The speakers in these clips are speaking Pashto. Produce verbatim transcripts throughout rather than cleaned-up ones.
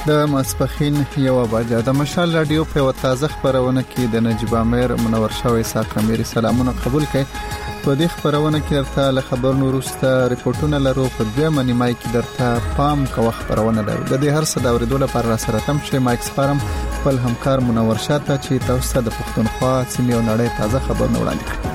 د ماسپخین یو بجه د مشال رادیو په تازه خبرونه کې د نجیب امیر منور شوی ساک امیر سلامونه قبول کړي. په دې خبرونه کې درته له خبرونو وروسته ریپورتونه لرو. په دویمه نیمه کې درته پام کوه خبرونه لرو. د دې هر څه د اوریدلو لپاره را سره تم شي. مایک سپارم خپل همکار منور شاته چې تاسو ته د پښتونخوا سیمې او نړۍ تازه خبرونه وړاندې کړي.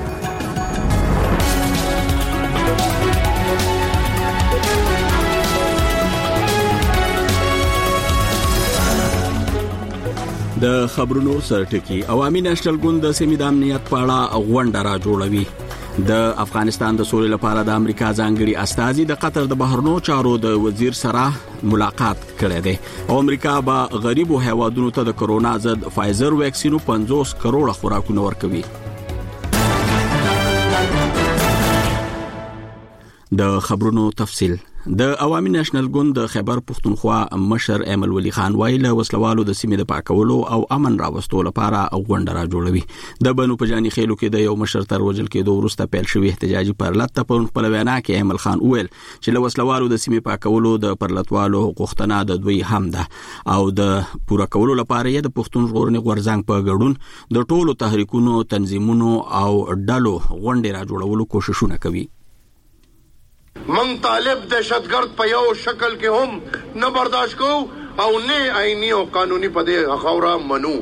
د خبرونو سرټکی عوامي نېشنل ګوند د سیمې د امنیت په اړه غونډه را جوړوي. د افغانستان د سولې لپاره د امریکا ځانګړي استازي د قطر د بهرنیو چارو د وزیر سره ملاقات کړی دی او امریکا به غریبو هیوادونو ته د کرونا ضد فایزر ویکسینو پنځوس کروڑه خوراکونه ورکوي. د خبرونو تفصيل. د عوامي نېشنل ګوند د خیبر پښتونخوا مشر ایمل ولی خان وایي له وسلوالو د سیمې د پاکولو او امن راوستلو لپاره غونډه را جوړوي. د بنو پجانی خېلو کې د یو مشر تر وجل کېدو وروسته پیل شوی احتجاجي پرلط ته په خپل وینا کې ایمل خان وویل چې له وسلوالو د سیمې پاکولو د پرلطوالو غوښتنه د دوی هم ده او د پوره کولو لپاره یې د پښتون ژغورنې غورځنګ په ګډون د ټولو تحریکونو تنظیمونو او ډلو غونډې را جوړولو کوششونه کوي. من طالب دهشتګرد په یو شکل کې هم نه برداشت کو او نه آئینی او قانوني پدې خاورا منو.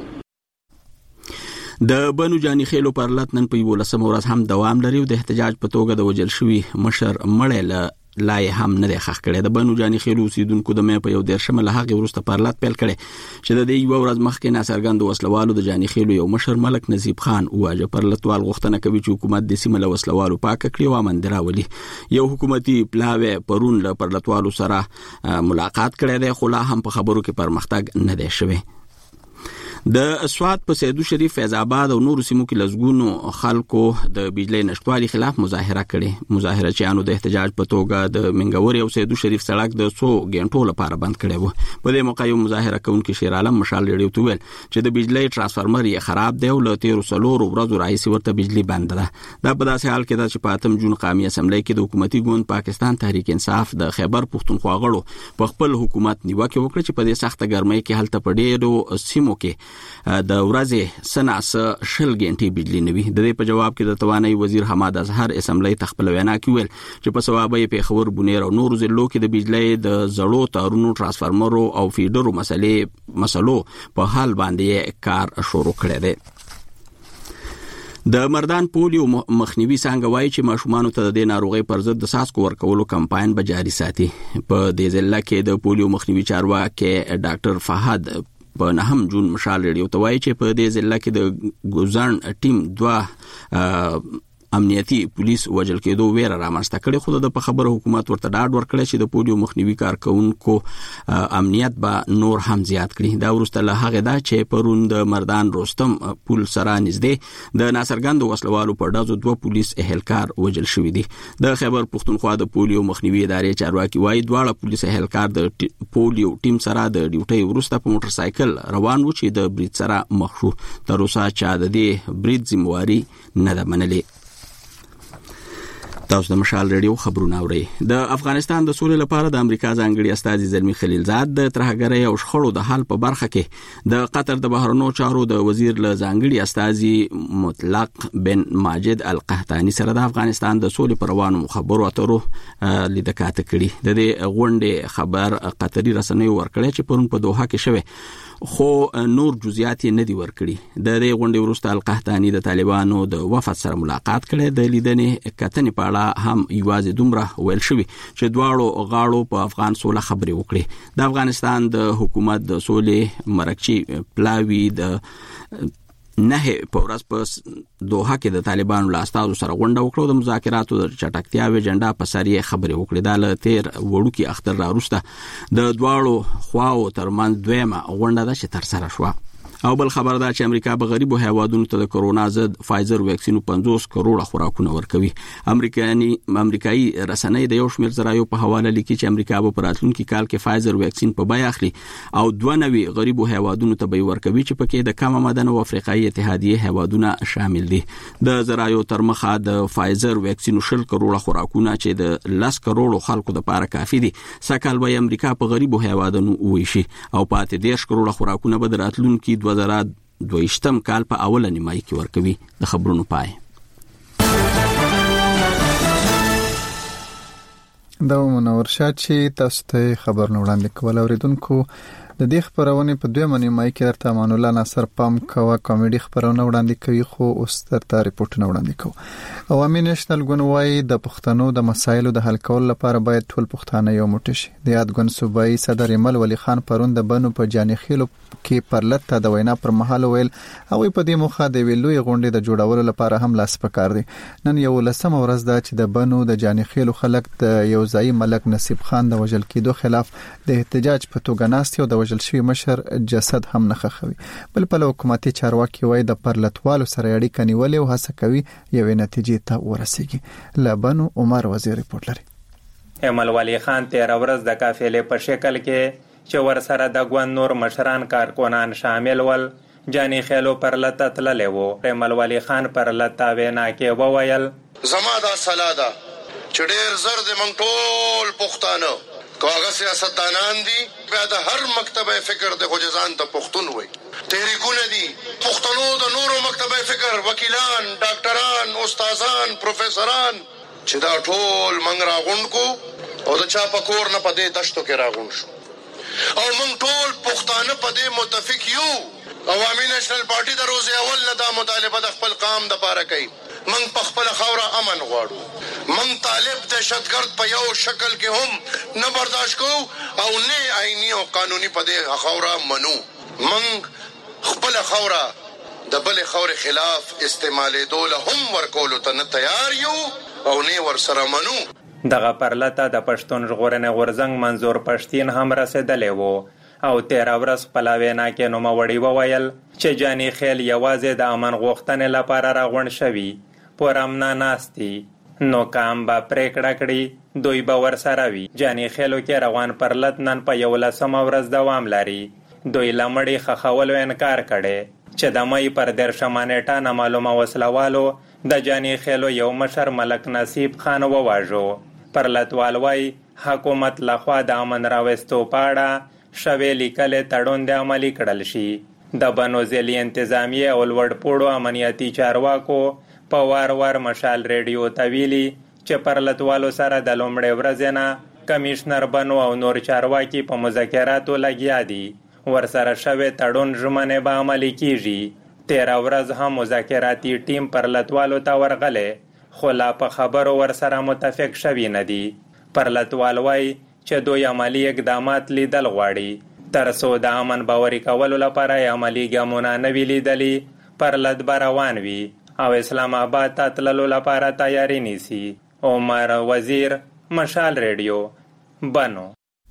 د بنو جانی خېلو پرلط نن په ولسم ورځ هم دوام لري او د احتجاج په توګه د وجل شوی مشر مړی له لای هم نه ښخ کړي. د بنو جانی خېلو سیدونکو د مې په یو دیرشمه له هغه ورسته پرلط پیل کړي چې د دې یو ورځ مخکې ناڅرګند وسلوالو د جانی خېلو یو مشر ملک نصیب خان واجه پرلطوال غوښتنه کوي چې حکومت د سیمه له وسلوالو پاک کړي او امن دراولي. یو حکومتي پلاوی پرون له پرلطوالو سره ملاقات کړي دی خو لا هم په خبرو کې پرمختګ نه دی شوی. د اسوات په سیدو شریف فیض آباد او نور سیمو کې لزګونو خلکو د بجلی نشټوالي خلاف مظاهره کړې. مظاهره چانو د احتجاج په توګه د منګوري او سیدو شریف سړک د څو غنټو لپاره بند کړی وو. په دې موقع یو مظاهره کوونکي شیر عالم مشال لري تو ویل چې د بجلی ترانسفارمر یې خراب دی او له تیر سلور ورځو راځي ورته بجلی بند ده. دا په داسې حال کې ده چې په اتم جون قومي اسمبلی کې د حکومتي ګوند پاکستان تحریک انصاف د خیبر پښتونخوا غړو په خپل حکومت نیوکه وکړه چې په دې سخته ګرمۍ کې هلته په ډېرو سیمو کې د ورځې سناس شل غنټې بجلی نوي. د دې په جواب کې د توانای وزیر حماد اظهر اسمبلی تخپل وینا کې ویل چې په سوابې په خبر بونیر او نور ضلعو کې د بجلی د زړو تارونو ترانسفارمرو او فیډرو مسلې مسلو په حال باندې کار شروع کړی دی. د مردان پولیو مخنیوي څنګه وایي چې ماشومان ته د ناروغي پر ضد د ساسکو ورکولو کمپاین به جاري ساتي. په دې ځل کې د پولیو مخنیوي چارواکي ډاکټر فهد په نهم جون مشال ریډیو ته وایي چې په دې ځل کې د ګوزان ټیم دوه امنیتي پولیس وجل کېدو ویره رامنځته کړې خو د په خبره حکومت ورته ډاډ ورکړی چې د پولیو مخنیوي کارکونکو امنیت به نور هم زیات کړي. دا وروسته له هغه دا چې پرون د مردان رستم پول سره نږدې د ناصرګند وسلوالو په ډزو دوه پولیس اهلکار وجل شوی دي. د خیبر پښتونخوا د پولیو مخنیوي ادارې چارواکي وایي دواړه پولیس اهلکار د پولیو ټیم سره د ډیوټي وروسته په موټر سایکل روان و چې د برید سره مخ شو. تر اوسه چا د دې برید ذمہواری نه ده منلې. تاسو د مشال ریډیو خبرونه اورئ. د افغانستان د سولې لپاره د امریکا ځانګړي استازي زلمی خلیلزاد د ترهګرۍ او شخړو د حل په برخه کې د قطر د بهرنیو چارو د وزیر له ځانګړي استازي مطلق بن ماجد القحطاني سره د افغانستان د سولې پر روانو خبرو اترو لیدکاته کړي. د دې غونډې خبر قطري رسنیو ورکړی چې پرون په دوحه کې شوه خو نور جزئیات نه دي ورکړي. د دې غونډې وروسته القحطاني د طالبانو د وفد سره ملاقات کړي. د لیدنې کتنې په اړه هم یوازې دومره ویل شوی چې دواړو غاړو په افغان سوله خبرې وکړي. د افغانستان د حکومت د سولې مرکچی پلاوی د نه په ورځ په دوحه کې د طالبانو له استازو سره غونډه وکړه. د مذاکراتو د چټکتیا و ایجنډا په سریه خبرې وکړې. دا له تیر وړوکی اختر را وروسته د دواړو خواو ترمنځ دویمه غونډه ده چې تر سره شوه. او بل خبر دا چې امریکا به غریبو هیوادونو ته د کرونا ضد فایزر واکسین پنځوس کروڑه خوراکونه ورکوي. امریکایي امریکایي رسنۍ د یو شمېر ذرایعو په حواله لیکي چې امریکا به په راتلونکي کال کې فایزر واکسین په بیه اخلي او دوه نوي غریبو هیوادونو ته به ورکوي چې پکې د کم آمدنو او افریقایي اتحادیه هیوادونه شامل دي. د ذرایعو تر مخه د فایزر واکسین شل کروڑه خوراکونه چې د لس کروڑو خلکو لپاره کافي دي سکهال به امریکا په غریبو هیوادونو وویشي او پاتې دیش کروڑه خوراکونه به د راتلونکي دوه زره دوه ویشتم کال په اوله نیمایي کې ورکوي. د خبرونو پای. دا منور شاه چې تاسو ته خبر نه وړاندې کول اوریدونکو د دې خبرونه په دوه نیمایي کې درته امان الله ناصر پام کوه کامیډي خبرونه وړاندې کوي خو اوس درته ریپورتونه وړاندې کوو. عوامي نېشنل ګوند وايي د پښتنو د مسایلو د حل کولو لپاره باید ټول پښتانه یو موټی شي. د یاد ګوند صوبایي صدر ایمل ولی خان پرون د بنو په جانخیلو کې پرلط ته د وینا پر مهال ویل او په دې مخه د ویلوي غونډې د جوړولو لپاره هم لاس پکار دي. نن یو لسم ورځ ده چې د بنو د جانخیلو خلک د یو ځای ملک نصیب خان د وژل کېدو خلاف د احتجاج په توګه ناست یو د وژل شوی مشر جسد هم نه خخوي. بل په حکومتي چارواکي وای د پرلطوالو سره اړیکه نیولې او هڅه کوي یوې نتیجې ته ورسیږي. لبنو عمر وزیر ریپورت لري. ایمل ولی خان تیر ورځ د قافلې په شکل کې چې ور سره د ګوند نور مشران کارکونان شامل ول جانی خېلو پرلط تللې وو. ایمل ولی خان پرلط وینا کې وویل زما دا سلاده چې ډېر زر د مونږ ټول پښتانه کاغه سیاستدانان دي بیا د هر مکتبه فکر د خوجزان ته پښتون وي تحریکونه دي پښتنو د نورو مکتبه فکر وکیلان ډاکټران استادان پروفیسوران چې دا ټول منګ راغونډ کو او د چا په کور نه پدې دشتو کې راغونډ شو او موږ ټول پښتانه پدې متفق یو. عوامي نېشنل پارټي د روز اول نه دا مطالبه د خپل قام د پاره کوي. موږ په خپل خوره امن غواړو. موږ طالب دهشتګرد په یو شکل کې هم نه برداشت کوو او نه آئینی او قانوني په دې خوره منو. موږ خپل خوره د بل خورې خلاف استعمالېدو له هم ورکولو ته نه تیار یو او نه ورسره منو. دغه پرلطه د پښتون ژغورنې غورځنګ منظور پښتين هم رسېدلې وو او تیر ورځ خپل وینا کې نوموړی وویل چې جانی خیل یوازې د امن غوښتنې لپاره راغونډ شوي پر امنا ناستي نو کام با پریکړه کړي دوی به ورسره وي. جانی خیلو کې روان پرلط نن په یولسمه ورځ دوام لري. دوی لمړی خخولو انکار کړي چې د مې پر دیرشمه نیټه نامعلومه وسلوالو د جانی خیلو یو مشر ملک نصیب خان وواژو. پرلطوال وای حکومت لخوا د امن راوستو پاړه شوی لیکل تړون د عملی کړل شي. د بنو ځلی انتظامیه او لوړ پوړو امنیتي چارواکو په وار وار مشال ریډیو تویلی چې پرلطوالو سره د لومړي ورځ نه کمشنر بنو او نور چارواکي په مذاکراتو لګیا دي. ورسره شوی تړون ژمنه به عملی کیږي. تیر ورځ هم مذاکراتي ټیم پرلطوالو ته ورغله خو لا په خبرو ورسره متفق شوي نه دي. پرلطوال وای چې دوی عملی اقدامات لیدل غواړي تر څو د امن باوري کولو لپاره عملی ګامونه نه وی لیدلي. پرلط به روان وي او اسلام آباد ته تللو لپاره تیاری نیسي. عمر وزیر مشال ریډیو بنو.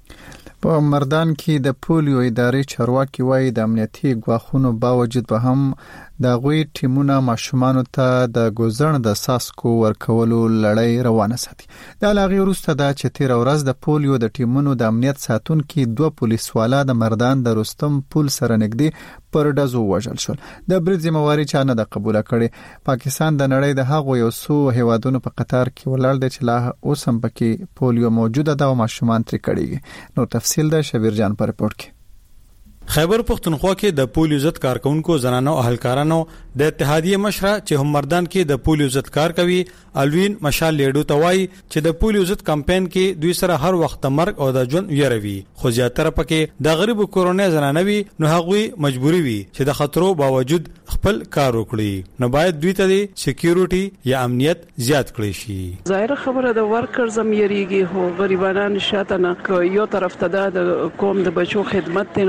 په مردان کې د پولیو ادارې چارواکي وایي د امنیتي ګواښونو باوجود به هم د غوي ټیمونه ماشومان ته د ګوزن د ساسکو ورکولو لړۍ روانه ساتي. د علاوه وروسته د چتیر ورځ د پولیو د ټیمونو د امنیت ساتونکو دوه پولیس والا د مردان د رستم پول سره نږدې پر دزو وژل شول. د برید ذمہواری چا نه د قبول کړي. پاکستان د نړۍ د هغو یو څو هیوادونو په قطار کې ولاړ دی چې لا اوس هم پکې پولیو موجوده ده او ماشومان ترې کړي. نو تفصیل د شبیر جان پر رپورت کې. خیبر پختونخوا کې د پولیو ضد کارکونکو زنانو او اهلکارانو د اتحادیه مشره چې هم مردان کې د پولیو ضد کار کوي الوین مشال لیډو توای چې د پولیو ضد کمپاین کې دوی سره هر وخت مرګ او د ژوند ویروي خو زیاتره پکې د غریب کورونه زنانوي نو هغوی مجبوری وي چې د خطرو باوجود خپل کار وکړي. نو باید دوی ته د سکیورټي یا امنیت زیات کړی شي. ظاهر خبره د ورکرز هم یریږي هو غریبانو شاته نه یو طرف ته د قوم د بچو خدمت نه د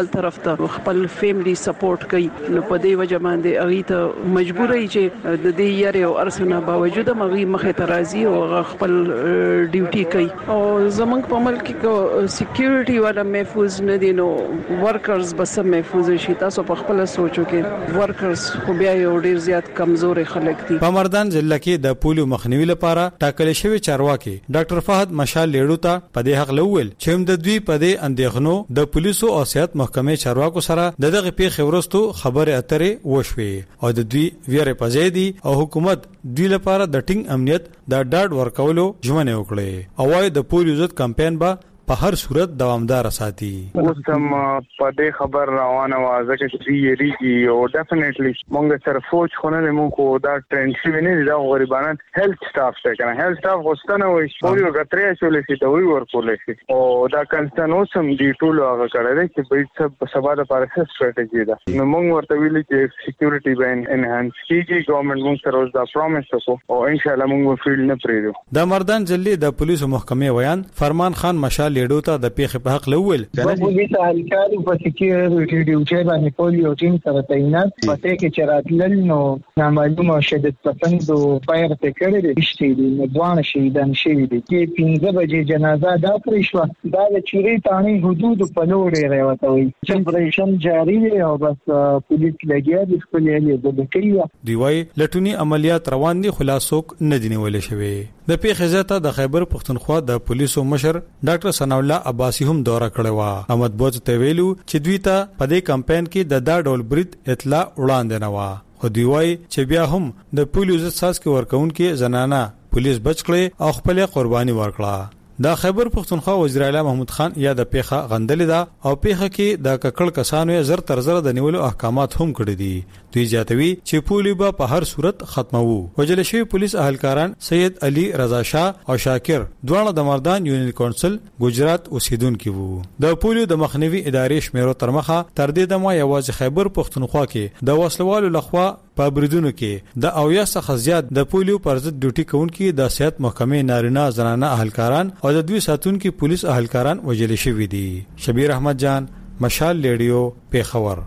بل طرف ته خپل فیملی سپورټ کوي نو په دې وجه باندې هغه ته مجبور ای چې د دې یاري او ارسنه باوجود هغه مخه ترازی او خپل ډیوټي کوي او زمونږ په ملک کې سکیورټي والا محفوظ نه دي نو ورکرز بس محفوظ شي. تاسو په خپل سوچو کې ورکرز خو بیا یو ډیر زیات کمزوري خلک دي. په مردان ضلع کې د پولیو مخنیوي لپاره ټاکل شوی چارواکي ډاکټر فهد مشال لیډو ته په دې حق لول چې هم د دوی په دې اندېښنو د پولیسو او صحت محکمې چارواکو سره د دغه پیښې ورستو خبره اترې وشوي او د دوی ویره پځې دي او حکومت دوی لپاره د ټینګ امنیت د ډاډ ورکولو ژمنه وکړي او وايي د پولیو ضد کمپاین به په هر صورت دوامدار ساتي. اوس هم په دې خبر روانه و ځکه چې یریږي او ډیفینیټلی مونږ سره فوج خو نه مونږ کو دا ټرینډ شي نه دا غریبانان هیلث سټاف څنګه کنه هیلث سټاف غوښتنه وي پولیو غترې چولې شي ته وی ورکولې شي او دا کنسرن اوس هم دی ټول هغه کړی چې به څه سبا د پارسه ستراتیژي ده نو مونږ ورته ویلي چې سکیورټي به انهانس کیږي ګورنمنت مونږ سره اوس دا پروميس وکړو او ان شاء الله مونږ فیلډ نه پریږدو. د مردان ضلع د پولیسو محکمې ویان فرمان خان مشال لیډو ته د پیښې په حق لول په پولیسو اهلکارو په سکیورټي ډیوټي باندې پولیو ټیم سره تعینات پته کې چراتل نو نامعلومه شدت پسند او فایر ټکر دي شتي نو دوه شهیدان شوي دي چې پنځه بجې جنازه دا پرې شو دا د چوري تانی حدود په لوري راوتوي چې پرېشن جاری دی او بس پولیس لګیا دي خپل یې د کوي دی وايي لټونی عملیات روان دي خلاصوک نه دي نیول شوی. د پیښې ځته د خیبر پښتونخوا د پولیسو مشر ډاکټر ثنا الله عباسی هم دورہ کړی و. احمد بوج ته ویلو چې دوی ته په دې کمپاین کې د دا ډول برید اطلاع وړاندې نه و خو دوی وايي چې بیا هم د پولیسو ضد ساز کې ورکون کې زنانه پولیس بچ کړي او خپل قرباني ورکړه. د خیبر پښتونخوا وزیر اعلی محمود خان یا د پیښه غندلې ده او پیښه کې د ککړ کسانو زر تر زر د نیولو احکامات هم کړی دي. دوی جاتوي چې پولیو به په هر صورت ختموو. وجل شوی پولیس اهلکاران سید علي رضا شاه او شاکر دواړه د مردان یونین کونسل ګجرات اوسیدونکو وو. د پولیو د مخنیوي ادارې شمیرو تر مخه تر دې دمه یوازې خیبر پښتونخوا کې د وسلوالو لخوا په بریدونو کې د اویا څخه زیات د پولیو پر ضد ډیوټي کوونکي د صحت محکمې نارینه زنانه اهلکاران او د دوی ساتونکو پولیس اهلکاران وجل شوی دي. شبیر احمد جان مشال لیډیو پیښور.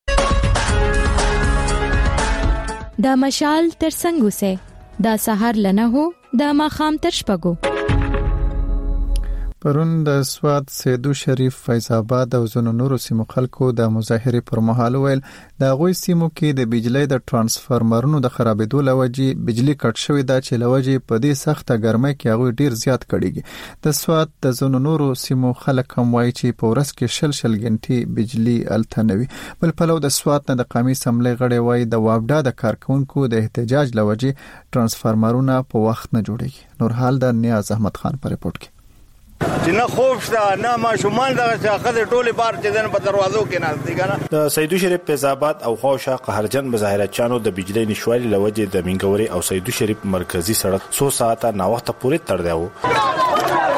دا مشال تر څنګه سه دا سحر لنه هو دا ماخام تر شپګو. پرون د سواد سیدو شریف فیض آباد او زونو نورو سیمو خلکو د مظاهره پر مهال ویل د غوي سیمو کې د بجلی د ترانسفارمرونو د خرابېدو لوجې بجلی کټ شوې ده چې لوجې په دې سخته ګرمۍ کې هغه ډیر زیات کړيږي. د سواد د زونو نورو سیمو خلک هم وایي چې په ورځ کې شل شل غنټې بجلی التنوي. بل پلو د سواد نه د قومي سملې غړي وایي د وابډا د کارکونکو د احتجاج لوجې ترانسفارمرونه په وخت نه جوړيږي. نور حال د نیاز احمد خان پر رپورت کې چې نه خوب شته نه ماشومان دغه څخه ټوله بار چې دن په دروازو کې نه دي کنه. د سیدو شریف فیض آباد او خوشا قهرجن مظاهرات چانو د بجلی نشوالي لوجې د منګوري او سیدو شریف مرکزی سړک څو ساعته نا وخت پورې تړ دیو.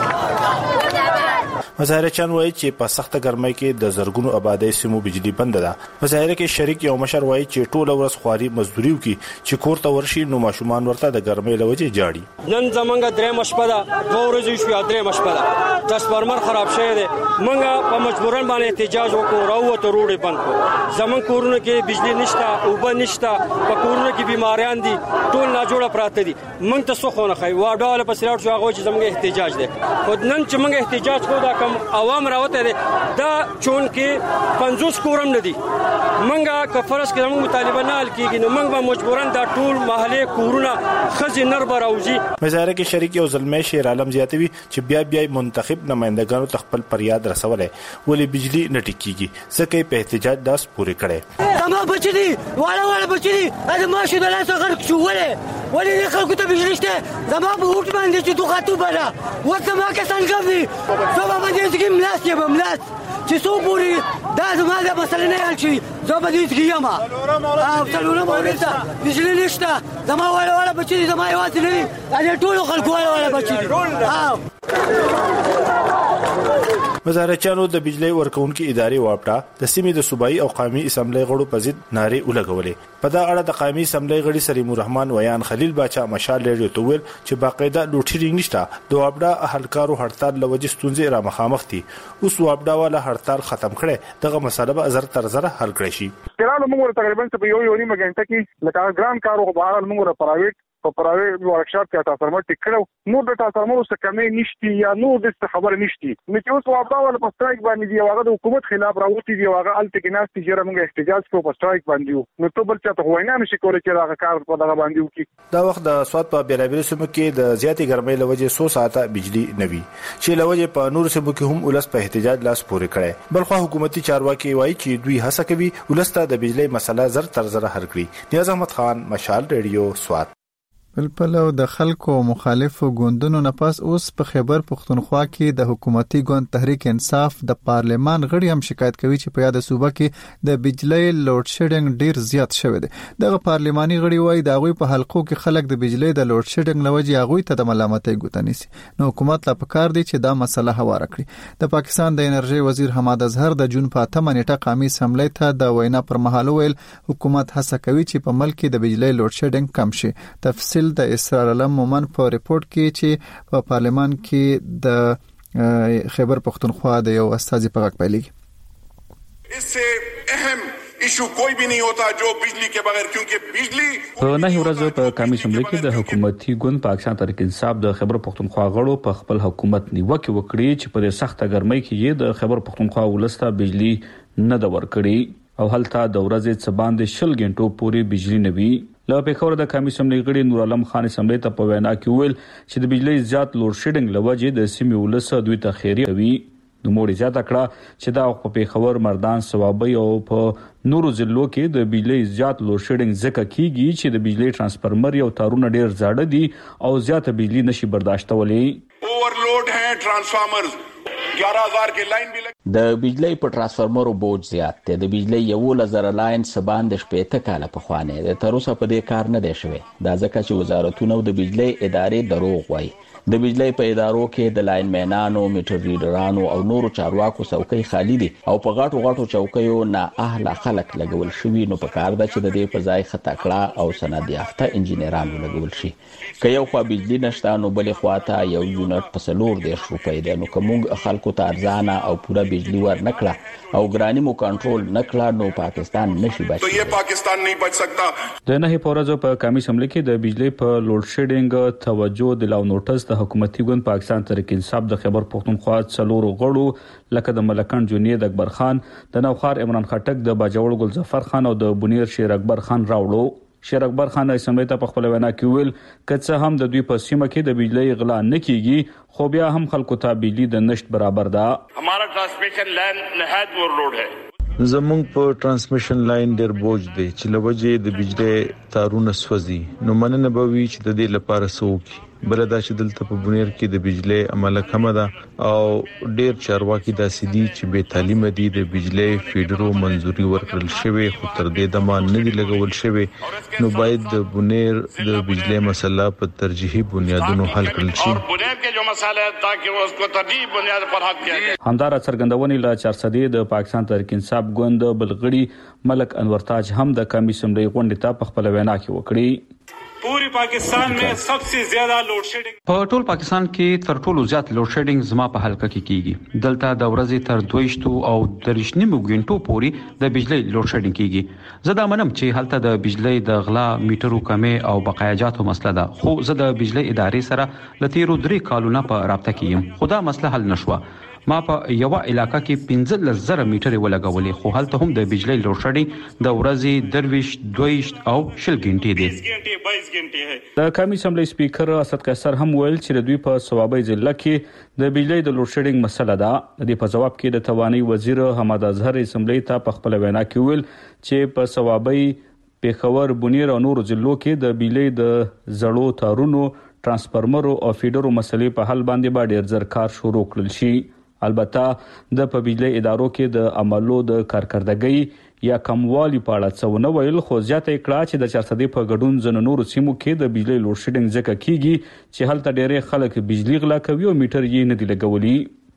مظاهره چان وایي چې په سخته ګرمۍ کې د زرګونو آبادی سیمو بجلی بند ده. مظاهره کې شریک یو مشر وایي چې ټول ورځ خواري مزدوري وکي چې کور ته ورشي نو ماشومان ورته د ګرمۍ لوجې جاړي. نن زمونږ درې مشپه ده دوه ورځې شو درې مشپه ده ترانسفارمر خراب شوی دی مونږ په مجبورن باندې احتجاج وکړو راوته روډي بند کړو. زمونږ کورونه کې بجلی نشته او بل نشته په کورونه کې بیماریان دي ټول نه جوړه پراته دي. مونږ ته څه خونه خای واډاله په سلاټ شو هغه چې زمونږ احتجاج دی خو نن چې مونږ احتجاج کوو دا عوام راوته دي دا چون کې پنځوس کورم ندي منګه کفرس کې موږ مطالبه نه حل کیږي نو موږ به مجبورن دا ټول محله کورونه خزي نر براوزي. مظاهره کې شریک یو زلمی شیر عالم زیاتوي چې بیا بیا منتخب نمائندګانو تخپل پریاد رسولې ولی بجلی نه ټیکيږي ځکه په احتجاج داس پوره کړي. زما بچی والا والا بچی اته ماشه د لاس غرق شو ولې ولې خلکو ته بجلی شته زما په وټ باندې چې دوه خاطو بلا وته ما کې څنګه زما باندې چې ملاس یې بملاس چې څو پوری دا زما د مسلې نه حل شي زه به دې کیما او څلورم ورته بجلی نشته زما والا والا بچی زما یوازې نه دي ټول خلکو والا والا بچی وزارتچانو د بجلی ورکونکو ادارې واپټا د سیمې د صوبایي او قومي اسمبلی غړو په ضد نارې ولګولې. په دا اړه د قومي اسمبلی غړي سلیم الرحمن ویان خلیل باچا مشال ریډیو ته ویل چې باقاعده لوټرینګ نشته. د واپټا اهلکارو هړتال لوجې ستونزې را مخامخ دي. اوس واپټا والا هړتال ختم کړي. دغه مسله به زر تر زر حل کړي شي. کله موږ تقریبا په یو یو نیمه غنټه کې لکه ګران کارو په اړه موږ پرایویټ په پرایویټ ورکشاپ کې تاسو ټیک کړو. نو د تاسو څه کمې نشتی یا نو د خبر نشتی. نو چې اوس واپټا ولا په سټرایک باندې دی هغه د حکومت خلاف راوتی دی هغه الته کې ناس چې موږ احتجاج کوو په سټرایک باندې. نو ته بل څه ته وینا نشي کولای چې هغه کار په دغه باندې وکړي. دا وخت د سواد په بیلابیل سیمو کې د زیاتې ګرمۍ لوجې څو ساعته بجلی نوي چې لوجې په نور سیمو کې هم ولس په احتجاج لاس پورې کړي. بلخو حکومتي چارواکي وایي چې دوی هڅه کوي ولسته د بجلی مسله زر تر زر حل کړي. نیاز احمد خان مشال ریډیو سواد. بلپلو د خلکو مخالفو ګوندونو نه پاس اوس په خیبر پختونخوا کې د حکومتي ګوند تحریک انصاف د پارلمان غړي هم شکایت کوي چې په یاد صوبه کې د بجلی لوډ شیډینګ ډیر زیات شوی دی. دغه پارلماني غړي وایي د هغوی په حلقو کې خلک د بجلی د لوډ شیډینګ لوجې هغوی ته د ملامتۍ ګوته نیسي. نو حکومت لا پکار دی چې دا مسله هواره کړي. د پاکستان د انرژي وزیر حماد اظهر د جون په اتمه نیټه قومي اسمبلی ته د وینا پر مهال ویل حکومت هڅه کوي چې په ملک کې د بجلی لوډ شیډینګ کم شي. تفصیل د اسرار علم مومن په ریپورت کې چې په پارلمان کې د خیبر پختونخوا د یو استاذ په غږ پیلېږي. اس سے اہم ایشو کوئی بھی نہیں ہوتا جو بجلی کے بغیر کیونکہ بجلی په نه ورځ په قومي اسمبلی کې د حکومتي ګوند پاکستان تحریک انصاف د خیبر پختونخوا غړو په خپل حکومت نیوکه وکړي چې په سخته ګرمۍ کې د خیبر پختونخوا ولسته بجلی نه د ورکړي او هلته د ورځې څه باندې شل غنټو پورې بجلی نه وي. له پیښور د قومي اسمبلی غړي نور علم خان اسمبلی ته په وینا کې ویل چې د بجلی زیات لوډ شیډینګ لوجې د سیمې ولس دوی ته خیری وي. نو موږ زیاته کړه چې دا په پیښور مردان ثوابي او په نورو ضلعو کې د بجلی زیات لوډ شیډینګ ځکه کیږي چې د بجلی ترانسفارمر یو تارونه ډیر زاړه دي او زیاته بجلی نشي برداشتولای. اوورلوډ ہے ټرانسفارمرز ग्यारह हज़ार के लाइन भी د بجلی په ترانسفارمرو بوج زیات دی. د بجلی یو لزر لاین سبان د شپېته کاله په خوانه د تر اوسه په دې کار نه دی شوی. دا ځکه چې وزارتونه د بجلی ادارې دروغ وایي. د بجلی په ادارو کې د لاین مینانو، میټر ریډرانو او نورو چارواکو څوکۍ خالی دي او په غاټو غاټو چوکیو نه اهله خلک لګول شوي. نو په کار ده چې د دې په ځای خطا کړه او سند یافته انجینرانو لګول شي. که یو خوا بجلی نشته نو بلې خواته یو یونټ په څلور دېرش روپۍ دی. نو که موږ خلکو ته ارزانه او پوره بجلی ور نه کړه او ګراني مو کنټرول نه کړه نو پاکستان نشي بچ تو یہ پاکستان نہیں بچ سکتا. د نه په ورځ په قومي اسمبلی کې د بجلی په لوډ شیډینګ توجه د لاو نوټس د حکومتي ګوند پاکستان تحریک انصاف د خیبر پختونخوا څلورو غړو لکه د ملکان جنید اکبر خان، د نوخار عمران خټک، د باجوړ ګل ظفر خان او د بنیر شیر اکبر خان راوړو. شیر اکبر خان اسمبلی ته په خپل وینا کې ویل کڅه هم د دوی په سیمه کې د بجلی غلا نه کیږي خو بیا هم خلکو ته بجلی د نشټ برابر ده. हमारा ट्रांसमिशन लाइन نهایت اوورلوډ ہے. زمونږ په ترانسمیشن لاین ډیر بوج دی چې لوجې د بجلی تارونه سوځي. نو مننه به وي چې د دې لپاره سوکي. بلدا چې دلته په بنیر کې د بجلی عمله کم ده او ډیر چارواکي داسې دي چې به تعلیم دي د بجلی فیډرو منځوري ورکړل شوی خو تر دې دمه نه دی لګول شوی. نو باید د بنیر د بجلی مسله په ترجیحي بنیادونو حل کړل شي. بنیر کې جو مسله ہے تاکہ اس کو ترجیحي بنیاد پر حل کیا جائے. همدار څرګندونې له چار صدې د پاکستان تحریک انصاف ګوند بلغړي ملک انور تاج هم د قومي اسمبلی غونډې ته په خپل وینا کې وکړي. پوری پاکستان میں سب سے زیادہ لوډ شیډینګ په ټول پاکستان کې تر ټولو زیات لوډ شیډینګ زما په حلقه کې کیږي. دلته د ورځې تر دویشتو او درېش نیمو غنټو پورې د بجلی لوډ شیډینګ کیږي. زه دا منم چې هلته د بجلی د غلا میټرو کمې او بقایاجاتو مسله ده خو زه د بجلی ادارې سره لتیرو درې کالونه په رابطه کې یم خو دا مسله حل نشوه. ما په یو علاقه کې پنځه زره میټر ولګولې خو هلته هم د بجلی لوډ شیډینګ د ورځې درویش دویش او شل غنټې دي. د قومي اسمبلی سپیکر اسد قیصر هم ویل چې د دوی په ثوابي ضلع کې د بجلی د لوډ شیډینګ مسله ده. د دې په جواب کې د توانایي وزیر حماد اظهر اسمبلی ته په خپل وینا کې ویل چې په ثوابي پیښور، بنیر او نورو ضلعو کې د بجلی د زړو تارونو، ترانسفارمرو او فیډرو مسلې په حل باندې به ډیر زر کار شروع کړل شي. البته د په بجلی ادارو کې د عملو د کارکردګۍ یا کموالی په اړه څه ونه ویل خو زیاته کړه چې د چار صدې په ګډون ځنه نورو سیمو کې د بجلی لوډ شیډینګ ځکه کیږي چې هلته ډېر خلک بجلی غلا کوي او میټر یې نه دی لګولي.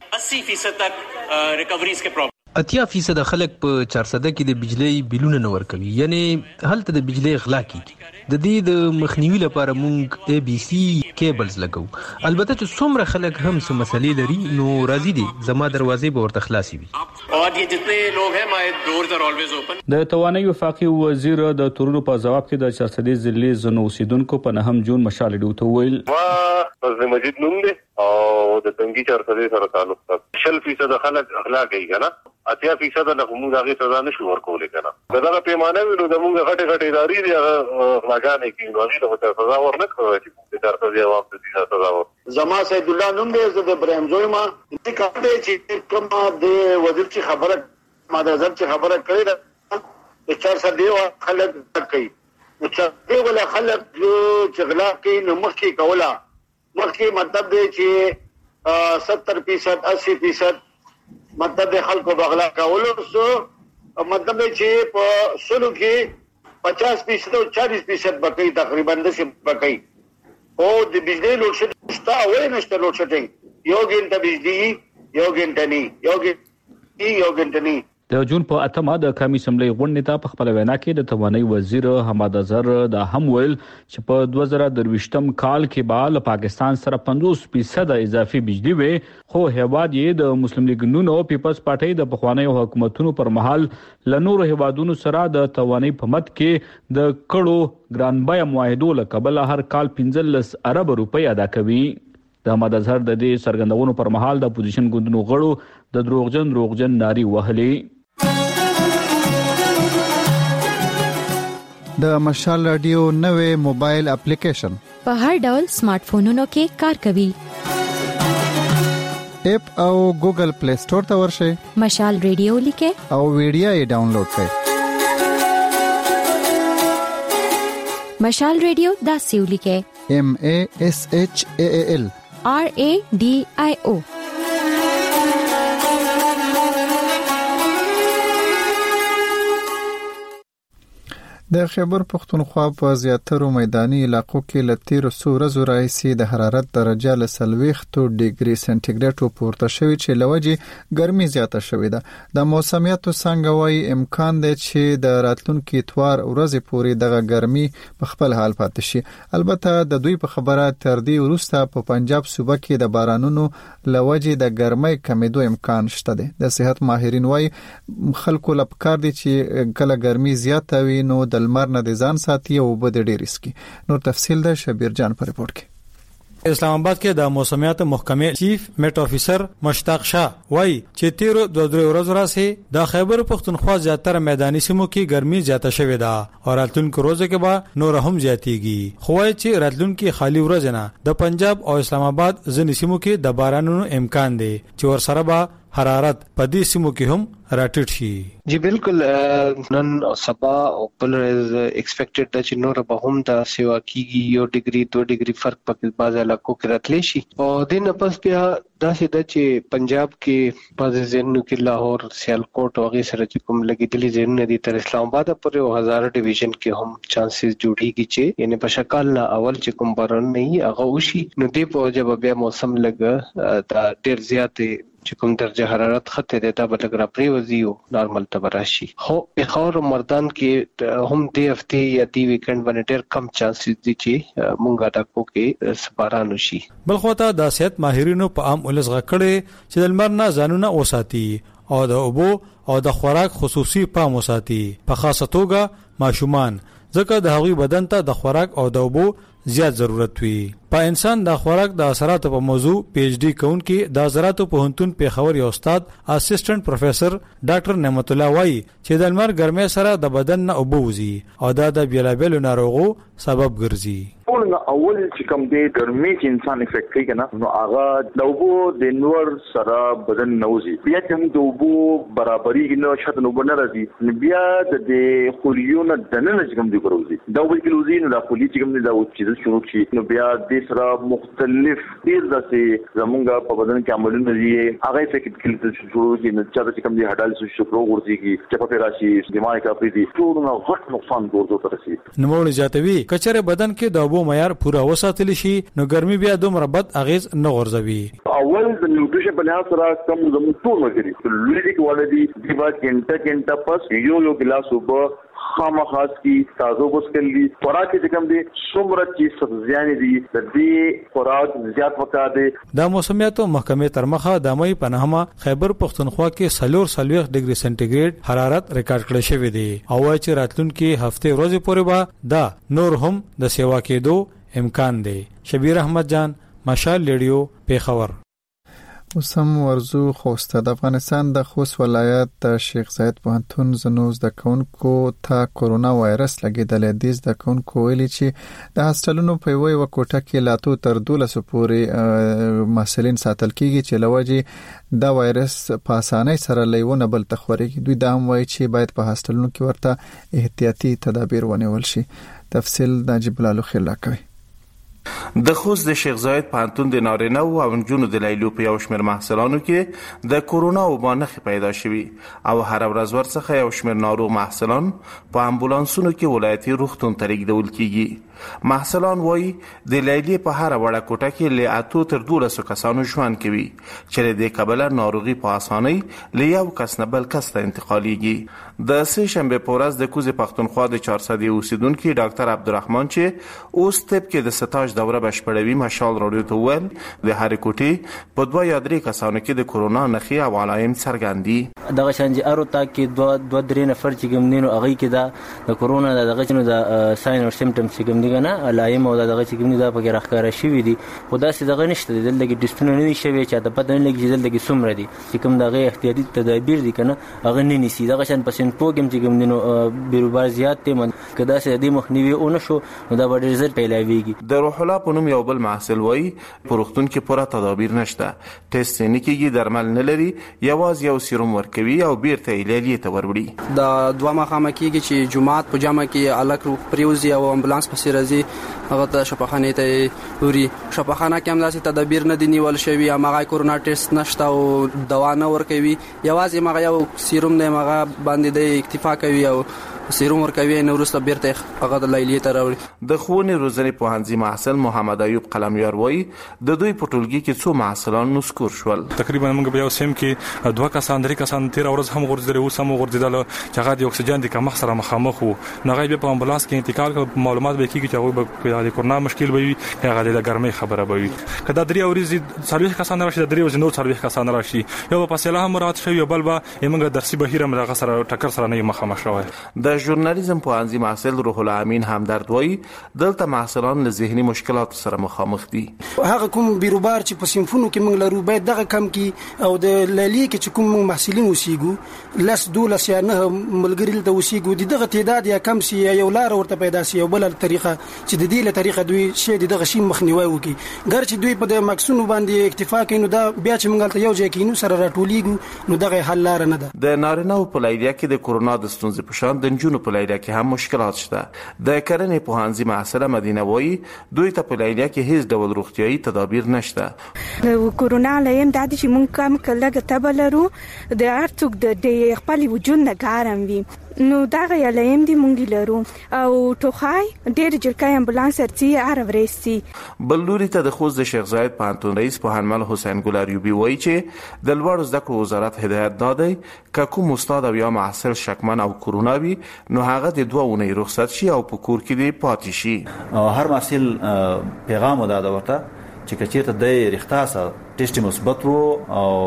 अस्सी फीसद तक रिकवरीज के problem اتیا فیصد خلک په چارسده کې د بجلی بیلونه نه ورکوي، یعنی هلته د بجلی غلا کیږي. د دې د مخنیوي لپاره مونږ ای بي سي کیبلز لګو. البته چې څومره خلک هم څه مسلې لري نو راځي دي زما دروازې به ورته خلاصې وي. اور یہ جتنے لوگ ہیں my doors are always open. د توانایي وفاقي وزیر د تورونو په جواب کې د چارسدي ضلع زنو اوسیدونکو په نهم جون مشال ډیو ته ویل وا فضل مجید نوم دی او د تنګي چارسدي سره تعلق لري. شل فیصد خلک اغلا کوي کنه، اتیا فیصد له موږ هغه سزا نشو ورکولای کنه. دغه پیمانه ویلو د موږ غټه غټه ادارې دی هغه غاګانې کې نو هغه ته سزا ورنکړو چې د چارسدي عوام ته دي سزا ور. زما سید الله نوم دی زه د ابراهیم زوی ما د کاټه چې کوم د وزیر چې خبره ما د وزیر چې خبره کړې ده د چارسدي خلک کوي نو چې ولا خلک چې غلا کوي نو مخکې کولا مخکې مطلب دی چې ستر فیصد اسی فیصد مطلب خلکو بغلا کولو سو مطلب چې په سلو کې پچاس فیصد او چالیس فیصد بقای تقریبا د څه بقای او د بجلی لوډ شیډینګ ستا وای نشته لوډ شیډینګ یو ګنټه بجلی یو ګنټه ني یو ګنټه یو ګنټه ني. د جون په اتمه د قومي اسمبلی غونډې ته په خپل وینا کې د توانایي وزیر حماد اظهر د هم ویل چې په دوه زره درویشتم کال کې به له پاکستان سره پنځوس فیصد اضافي بجلی وي، خو هیواد یې د مسلم لیگ نون او پیپلز پارټي د پخوانیو حکومتونو پر مهال له نورو هیوادونو سره د توانایي په مت کې د کړو ګرانبیا معاهدو له کبله هر کال پنځلس ارب روپۍ ادا کوي. د حماد اظهر د دې سرګندونو پر مهال د اپوزیشن ګوندونو غړو د دروغجن دروغجن ناري وهلې. د مشال رادیو نوې موبایل اپلیکیشن په هر ډول سمارټ فونونو کې کار کوي. اپ او ګوګل پلی سٹور ته ورشئ، مشال رادیو لیکه او ویډیو یې ډاونلوډ کړئ. مشال رادیو دا سیو لیکه M A S H A A L R A D I O. د خیبر پختونخوا په زیاترو میداني علاقو کې لتیر سو ورځو راځي د حرارت درجه له سلويختو ډیګري سنټیګریډ پورته شوی چې لوجه ګرمي زیاته شوې ده. د موسمیاتو څنګه وای امکان دی چې د راتلونکي اتوار ورځې پورې دغه ګرمي په خپل حال پاتې شي. البته د دوی په خبره تر دې وروسته په پنجاب صوبه کې د بارانونو لوجه د ګرمۍ کمیدو امکان شته دی. د صحت ماهرین وای خلکو لپاره دي چې کله ګرمي زیاته وي نو د لمر نه د ځان ساتي او بد ډیر رسکي. نور تفصیل د شبیر جان پر رپورت کې. اسلام آباد کې د موسمیات محکمې چیف میټ افیسر مشتاق شاه وایي چې تیر دوه درې ورځې راځي د خیبر پختونخوا زیاتره میداني سیمو کې ګرمي زیاته شوې ده او راتلونکو ورځو کې به نور هم زیاتېږي. خو وایي چې راتلونکي خالی ورځ نه د پنجاب او اسلام آباد ځینې سیمو کې د بارانونو امکان دی چې ورسره به حرارت په دې سیمو کې هم راټیټ شي. جی بالکل نن سبا او بل از ایکسپیکټډ د چې نور به هم د سیوا کیږي یو ډیګري دوه ډیګري فرق په بعض علاقو کې راتلی شي او د نه پس بیا دا چې د چې پنجاب کې بعض ځینو کې لاهور سیالکوټ او غیر سره چې کوم لګیدلې ځینو دي تر اسلام آباد پورې او هزار ډیویژن کې هم چانسز جوړیږي چې یعنی په شکل نه اول چې کوم باران نه وي هغه وشي نو دې په وجه بیا موسم لګ دا ډیر زیات چې کوم درجه حرارت خطه دی دا به لګ را پریوزي او نارمل تبراشي. خو په خور مردان کې هم دې هفته یا دې ویکند باندې ډېر کم چانسز دي چې مونږه دا کو کې سپارانو شي. بل خو ته د صحت ماهرینو په عام ولس غکړې چې د لمر نه ځانونه وساتي او د اوبو او د خوراک خصوصي پام وساتي په خاصه توګه ماشومان ځکه د هغوی بدن ته د خوراک او د اوبو زیات ضرورت وي. په انسان د خوراک د اثراتو په موضوع پی ایچ ډی کوونکی د زراعت په هنتون پیښور یو استاد اسسټنټ پروفیسور ډاکټر نعمت الله وایي چې د لمر ګرمۍ سره د بدن نه اوبه وځي او دا د بیلابیلو ناروغو سبب ګرځي. ټول اول چې کوم دی ګرمۍ چې انسان افیکټ کوي کنه نو هغه د اوبو د نور سره بدن نوځي بیا چې د اوبو برابرۍ نو شته نو بنه راځي بیا د خولیونه د نه چې کوم دی ګروزي دا اوبو کې لوزي نو د خولی چې کوم دی دا چې شروع شي نو بیا د سره مختلف ډیر داسې زمونږ په بدن کې عملونه دي هغه افیکټ کېږي شروع شي نو چې کوم دی هډال شي شروع ورځي کې چې په راشي دماغ کې اپریدي ټول نو غټ نقصان ورته رسي. نو موږ جاتوي کچره بدن کې د اوبو اوبو معیار پوره وساتل شي نو ګرمي بیا دومره بد اغیز نه غورځوي. اول د نیوټریشن په لحاظ سره کم زموږ ټول مګري لوی کې ولدي د بعد ګنټه ګنټه پس یو یو ګلاس اوبه خامخاص کی تازه بسکلی خوراک چې کوم دي څومره چې سبزیان دي د دې خوراک زیات وکړه دي. د موسمیاتو محکمې تر مخه د مې په نهمه خیبر پختونخوا کې سلور سلويخ ډیګري سنټیګریډ حرارت ریکارډ کړل شوی دی او وايي چې راتلونکي هفته ورځې پورې به دا نور هم د سیوا کېدو امکان دی. شبیر احمد جان، مشال ریډیو، پیښور. وسم ورزو خوسته د افغانستان د خوست ولایت د شیخ زاید پوهنتون زنوز د کونکو ته کورونا وایرس لګیدل دي. د کونکو ویلي چې د هاستلونو په وی وکوټه کې لاتو تر دولس پورې مسلین ساتل کیږي چې لوجي د وایرس په اسانۍ سره لیونه بل تخوري. دوی دا هم وایي چې باید په هاستلونو کې ورته احتیاطي تدابیر ونیول شي. تفصیل ناجیب الله خیل کوي. د خوست د شیخ زاید پوهنتون د نارینه او ونجونو د لیلیو په یو شمېر محصلانو کې د کورونا وبا نښې پیدا شوي او هر ورځ ورڅخه یو شمېر ناروغ محصلان په امبولانسونو کې ولایتي روغتون ته لیږدول کیږي. محصلان وایي د لیلی په هر وړه کوټه کې له اتو تر دولسو کسانو ژوند کوي چې د کبله ناروغي په اسانۍ له یو کس نه بل کس ته انتقالیږي. د سه شنبه په ورځ د کوزې پښتونخوا د چهارصد اوسیدونکو ډاکټر عبدالرحمن چې اوس طب کې د ستاج دوره بشپړوي مشال راډیو ته وویل د هرې کوټې په دوه یا درې کسانو کې د کورونا نښې او علائم څرګند دي. دغه شانجي اروتا کې دوه دوه درې نفر چې ګمنینو هغه کې دا د کورونا دغه چې د ساين او سیمټمز چې ګمنی کنه علائم او دغه چې ګمنی دا په راخاره شوی دي. خدا سي دغه نشته دلته کې ډیسټونه نه شوی چې د پته نه لګي دلته کې څومره دي چې کوم دغه احتیاطي تدابیر دي کنه هغه نه نيسي. دغه شان پسند پوګم چې ګمنینو بیروبار زیات ته من کدا سي د مخنیوي او نشو نو دا به ريزلټ پیلاويږي. د روح الله په نوم یو بل محصل وایي پروختون کې پوره تدابیر نشته. ټیسټ نه کیږي، درمل نه لري، یواز یو سیروم ورکوي او بیرته لیلی ته وروړي. د دوه مخامه کیږي چې جمعات په جامه کې الک پریوزي او امبولانس پسې راځي هغه ته شفاخانه ته وري. شفاخانه کې هم داسې تدابیر نه دي نیول شوی. هغه کورونا ټیسټ نشته او دوا نه ورکوي. یواز هغه یو سیروم نه هغه باندې د اکتفا کوي او سیروم ورکوي نو وروسته بیرته هغه د لیلی ته راوړي. د ښوونې روزنې پوهنځي محصل محمد ایوب قلمیار وایي د دوی په ټولګي کې څو محصلان نسکور شول. تقریبا موږ په یو سیم کې دوه کسان درې کسان تیر ورځ هم غورځېدل او سم غورځېدل چې هغه د اکسیجن د کمښت سره مخامخ وو. نو هغه په امبولانس کې انتقال کړ. معلومات به کیږي چې هغه د کورونا مشکل وي هغه د ګرمۍ خبره به وي. کدا درې ورځې څلوي کسان راشي درې ورځې نو څلوي کسان راشي یو په فاصله هم مراد شوی بل به موږ درسي بهیره ملغه سره ټکر سره نه مخامخ شوی. د ژورنالیزم پوهنځي محصل روح الله امین همدرد وایي دلته محصلان له ذهني مشکلات سره مخامخ دي. هغه کوم بیروبار چې په سیمفونو کې موږ لرو باید دغه کم کې او د لیلی کې چې کوم محصلین اوسېګو لس دولس یا نه ملګری ته اوسېګو د دغه تعداد یا کم سي یو لار ورته پیدا سي او بل طریقه چې د دې له طریقه دوی شي دغه شی مخنیوي وکي. ګر چې دوی په د مکسونو باندې اکتفا کوي نو دا بیا چې موږ ته یو ځای کې نو سره راټولېګو نو دغه حل لار نه ده. د نارینه په لیدیا کې د کورونا د ستونزې په شان د نجونو په لیدیا کې هم مشکلات شته. د کرنې پوهنځي محصله مدینه وایي دوی ته په لیدیا کې هیڅ ډول روغتیايي تدابیر نشته. د کورونا لایم د دې چې مونږ کم کله تبه لرو د ارڅوک د خپل وجود نه ګارم وي نو دا غیا لایم دی مونږ لرو او ټوخای ډېر جلکای امبولانس ارتي ار ورسي. بلوري ته د خوست د شیخ زاید پوهنتون رئیس پوهنمل حسین ګل اریوبی وایي چې د لوړ زده کړو وزارت هدایت دادی ک کوم استاد او یا محصل شکمن او کورونا وي نو هغه د دوه اونۍ رخصت شي او په کور کې دی پاتې شي. هر محصل پیغام ودا ورته چې کچېرته د رښتاسه ټیسټ مثبت وو او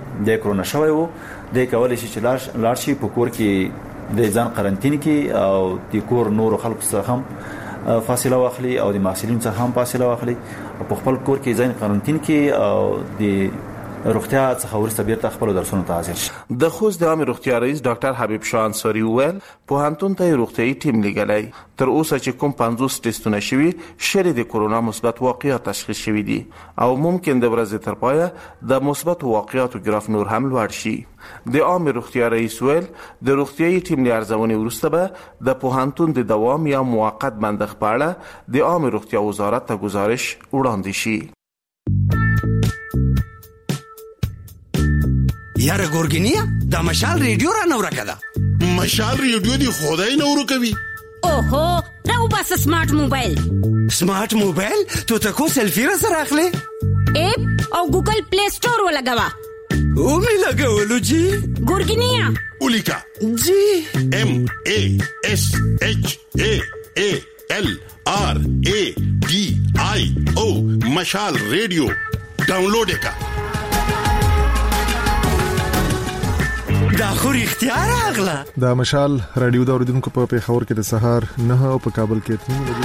د کورونا شوی وو د کولای شي چې لاړ شي په کور کې د ځان قرنټین کې او د کور نور خلکو سره هم فاصله واخلي او د محصلینو سره هم فاصله واخلي په خپل کور کې ځان قرنټین کې او د روغتیا څخه ورسته بیرته خپل درسونو ته حاضر شي. د خوست د عامه روغتیا رئیس ډاکټر حبیب شاه انصاری وویل پوهنتون ته روغتیايي ټیم لګلای تر اوسه چې کوم پنځوس ټیسټونه شوي شری د کورونا مثبت واقعیت تشخیص شوي دي او ممکن د ورځې تر پایه د مثبت واقعیاتو ګراف نور هم لوړ شي. د عامه روغتیا رئیس ویل د روغتیايي ټیم لارځونې وروسته به د پوهنتون د دوام یا موقت بندښت په اړه د عامه روغتیا وزارت ته گزارش وړاندې شي. یاره ګورګینیا د مشال ریډیو را نو راکده. مشال ریډیو دی خدای نو ورکوي. اوهو راو بس سمارټ موبایل. سمارټ موبایل تو تکو سیلفی را سره اخلي؟ اپ او ګوګل پلی سٹور ولګوا. او می لګولو جی. ګورګینیا. اولیکا. جی. ام ا اس اچ ا ا ال آر ا ډي آی او مشال ریډیو ډاونلوډ کا. دا خو اختیار اغلا. دا مشال رادیو دا اوریدونکو په پیښور کې د سهار نه او په کابل کې تین بجې.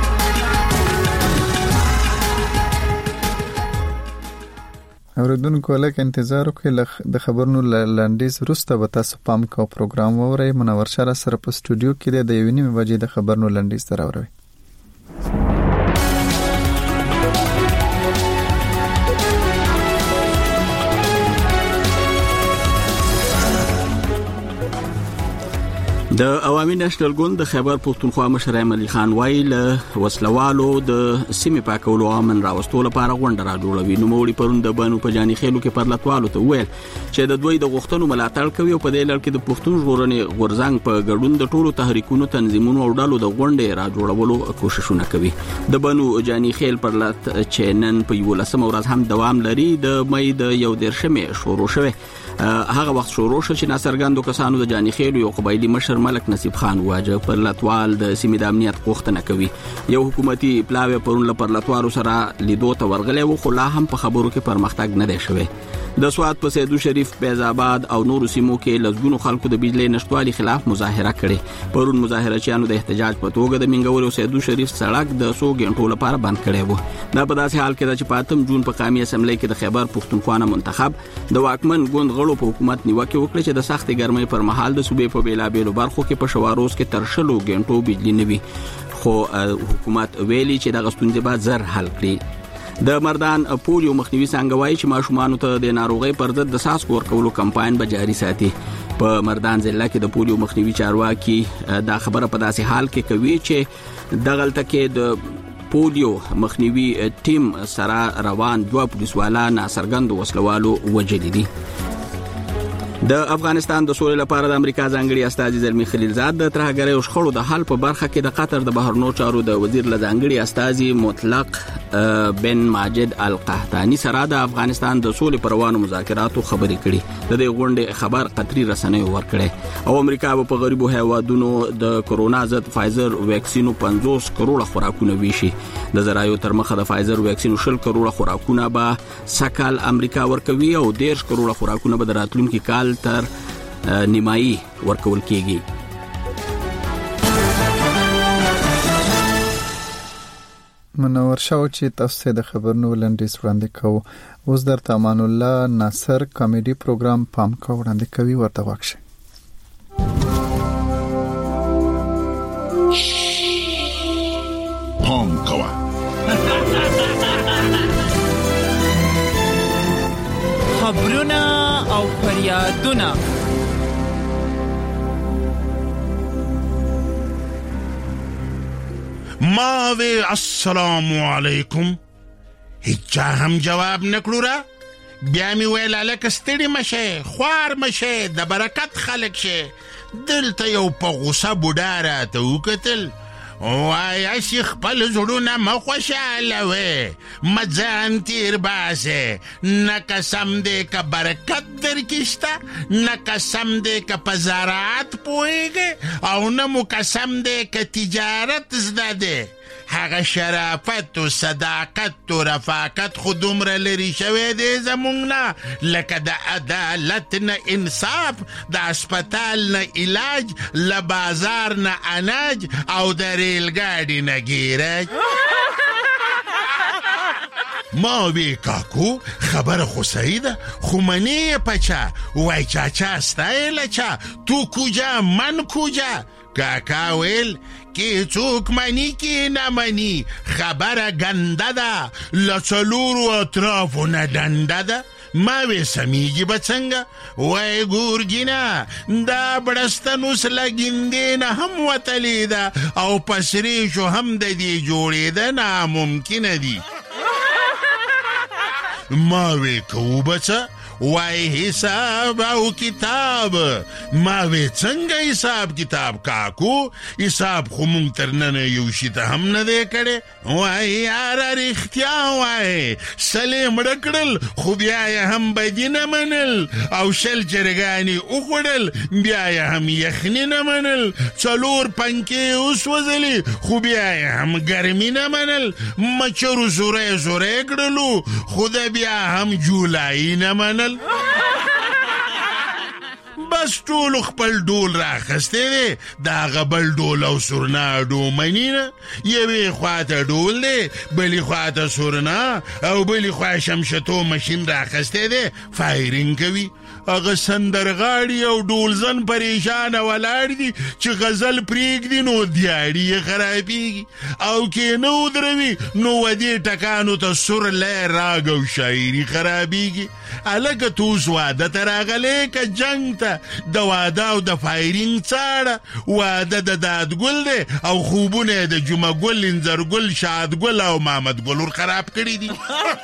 اوریدونکو لکه انتظار وکړئ د خبرونو لاندیز وروسته به تاسو پام کوو پروګرام وورئ. منور شاه سره په سټوډیو کې د یوې نیمې بجې د خبرونو لاندیز ته راوړئ. د عوامي نېشنل ګوند د خیبر پښتونخوا مشر احمد خان وایي له وسلوالو د سیمې پاکولو امن راوستو لپاره غونډه را جوړوي. نو موري پرون د بانو په جاني خېلو کې پرلطوالو ته ویل چې د دوی د غوښتنو ملاتړ کوي او په دې لړ کې د پښتون ژغورنې غورځنګ په ګډون د ټولو تحریکونو تنظیمونو او ډلو د غونډې را جوړولو کوششونه کوي. د بانو جاني خېل پرلط چینن په یولسمه ورځ هم دوام لري. د مې د یو دیرشمې شروع شوه. هغه وخت شروع شو چې ناصرګندو کسانو د جاني خېلو یو قبایلی مشر ملک نصیب خان واجه پر لطوال د سیمې د امنیت غوښتنه کوي. یو حکومتي پلاوی پرون له پر لطوالو سره لیدو ته ورغلی و خو لا هم په خبرو کې پرمختګ نه دی شوی. د سواد په سیدو شریف فیض آباد او نورو سیمو کې لږونو خلکو د بجلی نشټوالي خلاف مظاهره کړې. پرون مظاهرچیانو د احتجاج په توګه د منګول او سیدو شریف سړک د سو غنټو لپاره بند کړی و. دا په داسې حال کې چې په اتم جون په قومي اسمبلی کې د خیبر پښتونخوا منتخب د واکمن ګوند غړو په حکومت نیوکه وکړه چې د سختې ګرمۍ پر مهال د صوبې په بیلابېلو برخو کې په شواروز کې تر شلو غنټو بجلی نه وي. خو حکومت ویلي چې د غستونځې بعد زر حل کړي. د مردان پولیو مخنیوي څنګه وایي چې ماشومان ته د ناروغي پر ضد د ساس ورکولو کمپاین به جاري ساتي. په مردان ضلع کې د پولیو مخنیوي چارواکي دا خبره په داسې حال کې کوي چې دغلته کې د پولیو مخنیوي ټیم سره روان دوه پولیسوالا ناصرګند وسلوالو وجلي دي. د افغانستان د سولې لپاره د امریکا ځانګړي استازي زلمی خلیلزاد د ترهګرۍ او شخړو د حل په برخه کې د قطر د بهرنیو چارو د وزیر له ځانګړي استازي مطلق بن ماجد القحطاني سره د افغانستان د سولې پر روانو مذاکراتو خبرې کړې. د دې غونډې خبر قطري رسنیو ورکړې او امریکا په غریبو هیوادونو د کورونا ضد فایزر ویکسینو پنځوس کروڑه خوراکونه ویشي. د زرايو تر مخه د فایزر ویکسینو شل کروڑه خوراکونه به سکهال امریکا ورکوي او دیرش کروڑه خوراکونه به راتلونکي کال تر نیمایي ورکول کیږي. منور شاو چې تاسو د خبرونو لاندیز وړاندې کوو. اوس درته امان الله ناصر کامیډي پروګرام پام کا وړاندې کوي ورته واښه. پام کوا خبرونه او فریادونه ما وی السلام علیکم هیچا هم جواب نکړو را. بیا می ویل الک ستړي مشه خوار مشه د برکت خلک شه. دلته یو په غوسه بوډا راته وکتل وای اسی خپل زړونه مخوشاله وې مځان تیر باسه نه قسم دې که برکت درکشته نه قسم دې که په زراعت پوهیږي او نه مو قسم دې که تجارت زده دی. هغه شرافت و صداقت و رفاقت خود دومره لري شوی دی زمونږ نه لکه د عدالت نه انصاف د اسپتال نه علاج له بازار نه اناج او د ریل ګاډي نه ګیرج. ما وی کاکو خبر خو صحیح ده خو منی پچا وای چاچا ستایل چا تو کجا من کجا. کاکا ویل کی څوک منی کی نه منی خبره ګنده ده لڅلورو اطرافو نه ډنده ده. ما وی سمیږي به څنګه وای ګورګینا دا بړستنوس لګیندې نه هم وتلی ده او پسری شو هم د دې جوړېده ناممکنه دي. ما وی کو بچه وای حساب او کتاب. ما وی څنګه حساب کتاب کاکو؟ حساب خو مونږ تر نن یو شي ته هم نه دی کړی. وای یاره رښتیا وای، سلې مړه کړل خو بیا یې هم بدي نه منل، او شل چرګانې وخوړل بیا یې هم یخني نه منل، څلور پنکې وسوځلې خو بیا یې هم ګرمي نه منل، مچرو زوری زوری کړلو خو د بیا هم جولایي نه منل. بس ټولو خپل ډول راخستی دی، د هغه بل ډول او سورناډو مني نه. یوې خواته ډول دی، بلې خواته سورنا، او بلې خوا شمشتو مشین راخستی دی، فایرینګ کوي. هغه سندرغاړي او ډولزن پریشانه ولاړ دي چې غزل پرېږدي نو دیاړي یې خرابېږي، او که نه ودروي نو ودې ټکانو ته سور لی راګ او شاعري خرابېږي. هلکه تو اوس واده ته راغلی که جنګ ته؟ د واده او د فایرینګ څاړه. واده د دادګل دی او خوبونه یې د جمعه ګل، انځرګل، شادګل او محمد ګل ور خراب کړي دي.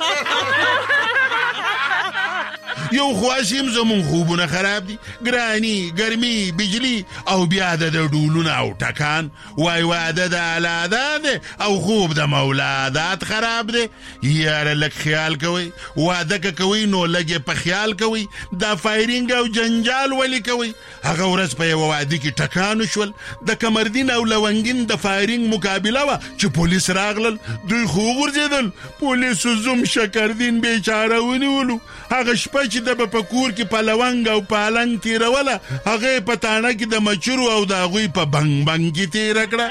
یو خواسیم زمون خوبونه خراب دي، ګرانی، ګرمي، بجلی او بیا د ډولونه او ټکان. وای واده د العادات او خوب د مولادات خراب دی. یاره لږ خیال کوئ، واده که کوئ نو لږ په خیال کوئ. دا فایرینګ او جنجال ولې کوئ؟ هغه ورځ په یوه واده کې ټکان وشول، د کمردین او لونګین د فایرینګ مقابله وه چې پولیس راغلل، دوی خو وغورځېدل. پولیسو زوم شکردین بیچاره ونیولو. هغه شپه چې د به په کور کې په لونګ او پالنګ تېروله، هغه په تاڼه کې د مچرو او د هغوی په بنګ بنګ کې تېره کړه.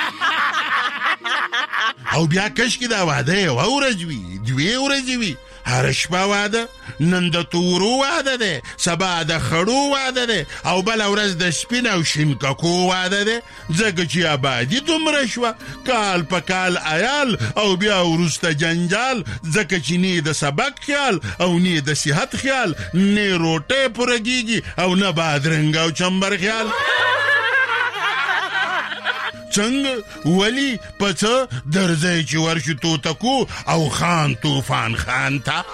او بیا کشکې دا واده یوه ورځ وي، دوې ورځې وي. هر شپه واده، نن د تورو واده دی، سبا د خړو واده دی، او بله ورځ د سپین او شینککو واده دی. ځکه چې آبادي دومره شوه، کال په کال عیال او بیا وروسته جنجال. ځکه چې نه د سبق خیال او نه د صحت خیال، نه روټۍ پوره کېږي او نه بادرنګ او چمبر خیال. څنګه ولی په څه درځئ چې ورشو توتکو او خان طوفان خان ته.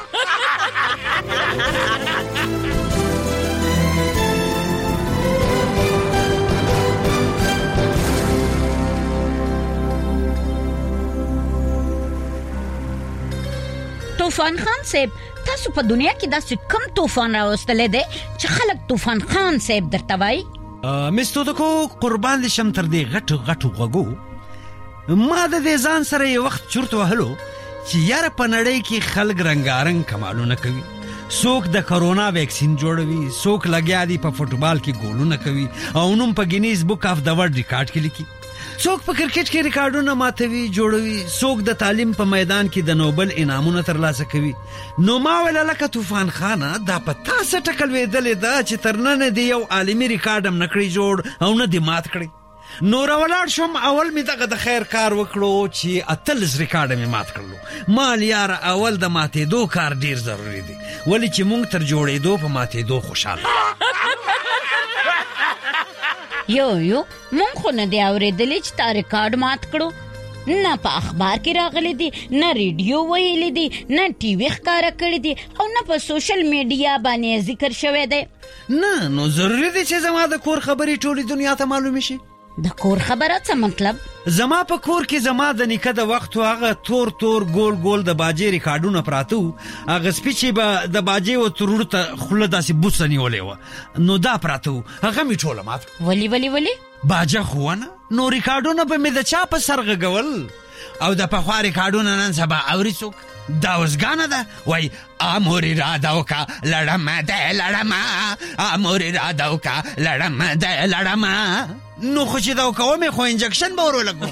طوفان خان صاحب، تاسو په دنیا کې داسې کم طوفان راوستلی دی چې خلک طوفان خان صاحب درته وایي؟ مستو دکو قربان دې شم تر دې غټو غټو غوږو. ما د دې ځان سره یو وخت چورت وهلو چې یاره په نړۍ کې خلک رنګارنګ کمالونه کوي. څوک د کرونا ویکسین جوړوي، څوک لګیا دي په فوټبال کې ګولونه کوي او نوم په ګینیز بک آف د ورلد ریکارډ کې لیکي. څوک په کرکټ کې ریکارډونه ماتوي جوړوي، څوک د تعلیم په میدان کې د نوبل انعامونه ترلاسه کوي. نو ما ویل لکه طوفان خانه دا په تاسو ټکل ویدلې ده چې تر نن دی یو عالمي ریکارډ هم نکړي جوړ او نه دی مات کړي. نو راولاړ شم، اول می دغه د خیر کار وکړو چې اتلس ریکارډ می مات کړلو. مال یاره اول د ماتېدو کار ډیر ضروری دی، ولی چې مونږ تر جوړېدو په ماتېدو خوشاله. یو یو مونږ خو نه دی اورېدلی چې تا ریکارډ مات کړو. نه په اخبار کې راغلی دی، نه ریډیو ویلی دی، نه ټي وي ښکاره کړی دی، او نه په سوشل میډیا باندې ذکر شوی دی. نه نو ضروري دی چې زما د کور خبرې ټولې دنیا ته معلومې شي. د کور خبره څه مطلب؟ زما په کور کې زما د نیکه د وخت هغه تور تور ګول ګول د باجې ریکارډونه پراته وو. هغه سپي چې به د باجې و ترور ته خوله داسې بوڅه نیولې وه، نو دا پراته وو. هغه مې ټوله مات. ولې ولې ولې؟ باجه خو ونه، نو ریکارډونه به مې د چا په سر غږول. او د پخوا ریکارډونه نن سبا اوري څوک؟ دا اوسګانه ده، وای اموري راده وکه لړمه ده لړمه، اموري راده وکه لړمه ده لړمه. نو خو چې دا وکومې خو انجکشن به ور ولګو.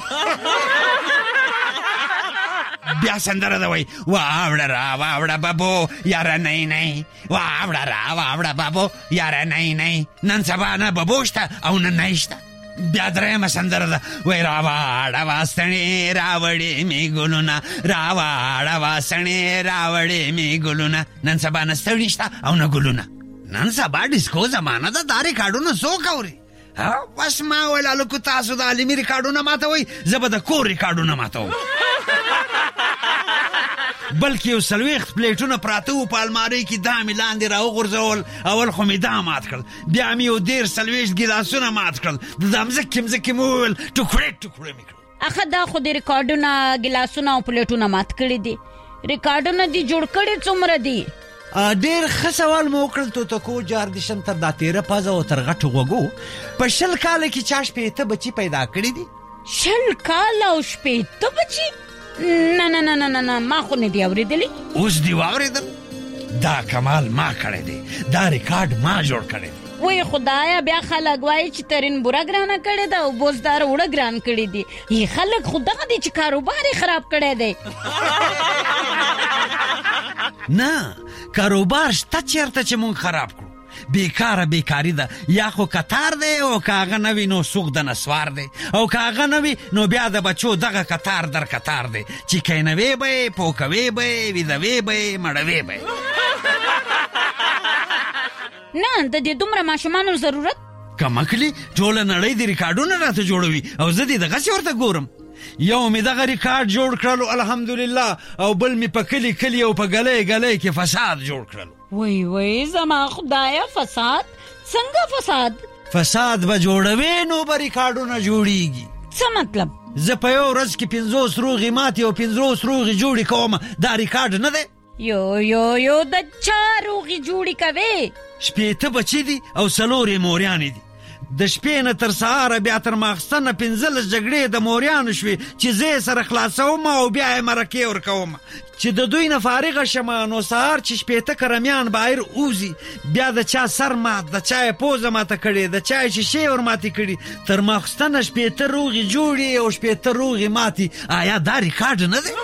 بیا سندره ده، وای واوړه را واوړه بابو یاره نه نه، واوړه را واوړه بابو یاره نه نه. نن سبا نه بابو شته او نه نه شته. بیا درېیمه سندره ده، وای راواړه واسڼې راوړې مې ګلونه، راواړه واسڼې راوړې مې ګلونه. نن سبا نه ستړي شته او نه ګلونه. نن سبا ډیسکو زمانه ده، دا ریکارډونه څوک اوري؟ بس ما ویل هلکو تاسو د عالمي ریکارډونه ماتوئ، زه به د کور ریکارډونه ماتوم. بلکې یو څلوېښت پلیټونه پراته وو په المارۍ کې، دا مې لاندې راوغورځول. اول خو مې دا مات کړل، بیا مې یو دېرش څلوېښت ګیلاسونه مات کړل، د دا مځکې مځکې مې وویل ټوکړې ټوکړې مې کړل. اخه دا خو د ریکارډونه ګلاسونه او پلیټونه مات کړي دي، ریکارډونه دي جوړ کړي څومره دي؟ ډېر ښه سوال مو وکړل توتکو جاردشم. تر دا تیره پزه او تر غټو غوږو په شل کاله کې چا شپېته بچي پیدا کړي دي. شل کاله او شپېته بچي؟ نه نه نه نه نه نه ما خو نه دي اورېدلي. اوس دي واورېدل؟ دا کمال ما کړی دی، دا ریکارډ ما جوړ کړی دی. وای خدایا بیا خلک وایي چې ترین بوره ګرانه کړې ده او بوزدار وړه ګران کړي دي. یې خلک خو دغه دی چې کاروبار یې خراب کړی دی. نه کاروبار شته چېرته چې مونږ خراب کړو. بیکاره بیکاري ده، یا خو کتار دی او که هغه نه وي نو سوق د نسوار دی، او که هغه نه وي نو بیا د بچو دغه کتار در کتار دی چې کینوې به یې، پوکوې به یې، ویدوې به یې، مړوې به یې. نه د دې دومره ماشومانو ضرورت؟ کمکلي ټوله نړۍ د ریکارډونه راته جوړوي او زه دې دغسې ورته ګورم. یو مې دغه ریکارډ جوړ کړلو الحمدلله، او بل مې په کلي کلي او په ګلی ګلی کې فساد جوړ کړلو. وای وای زما خدایا فساد؟ څنګه فساد؟ فساد به جوړوي نو به ریکارډونه جوړیږي. څه مطلب؟ زه په یو ورځ کې پنځوس روغې ماتې او پنځوس روغې جوړې کوم، دا ریکارډ نه دی؟ یو یو یو د چا روغې جوړې کوې؟ شپېته بچي دي او څلور یې موریانې دي. د شپې نه تر سهاره بیا تر ماخستنه پنځلس جګړې د موریانو شوې چې زه یې سره خلاصوم او بیا یې مرکې ورکوم چې د دوی نه فارغه شمه. نو سهار چې شپېته کرمیان بهر اوزي، بیا د چا سر مات، د چا یې پوزه ماته کړې، د چا یې شیشې ور ماتې کړي، تر ماخستنه شپېته روغې جوړې او شپېته روغې ماتې. آیا دا ریکارډ نه دی؟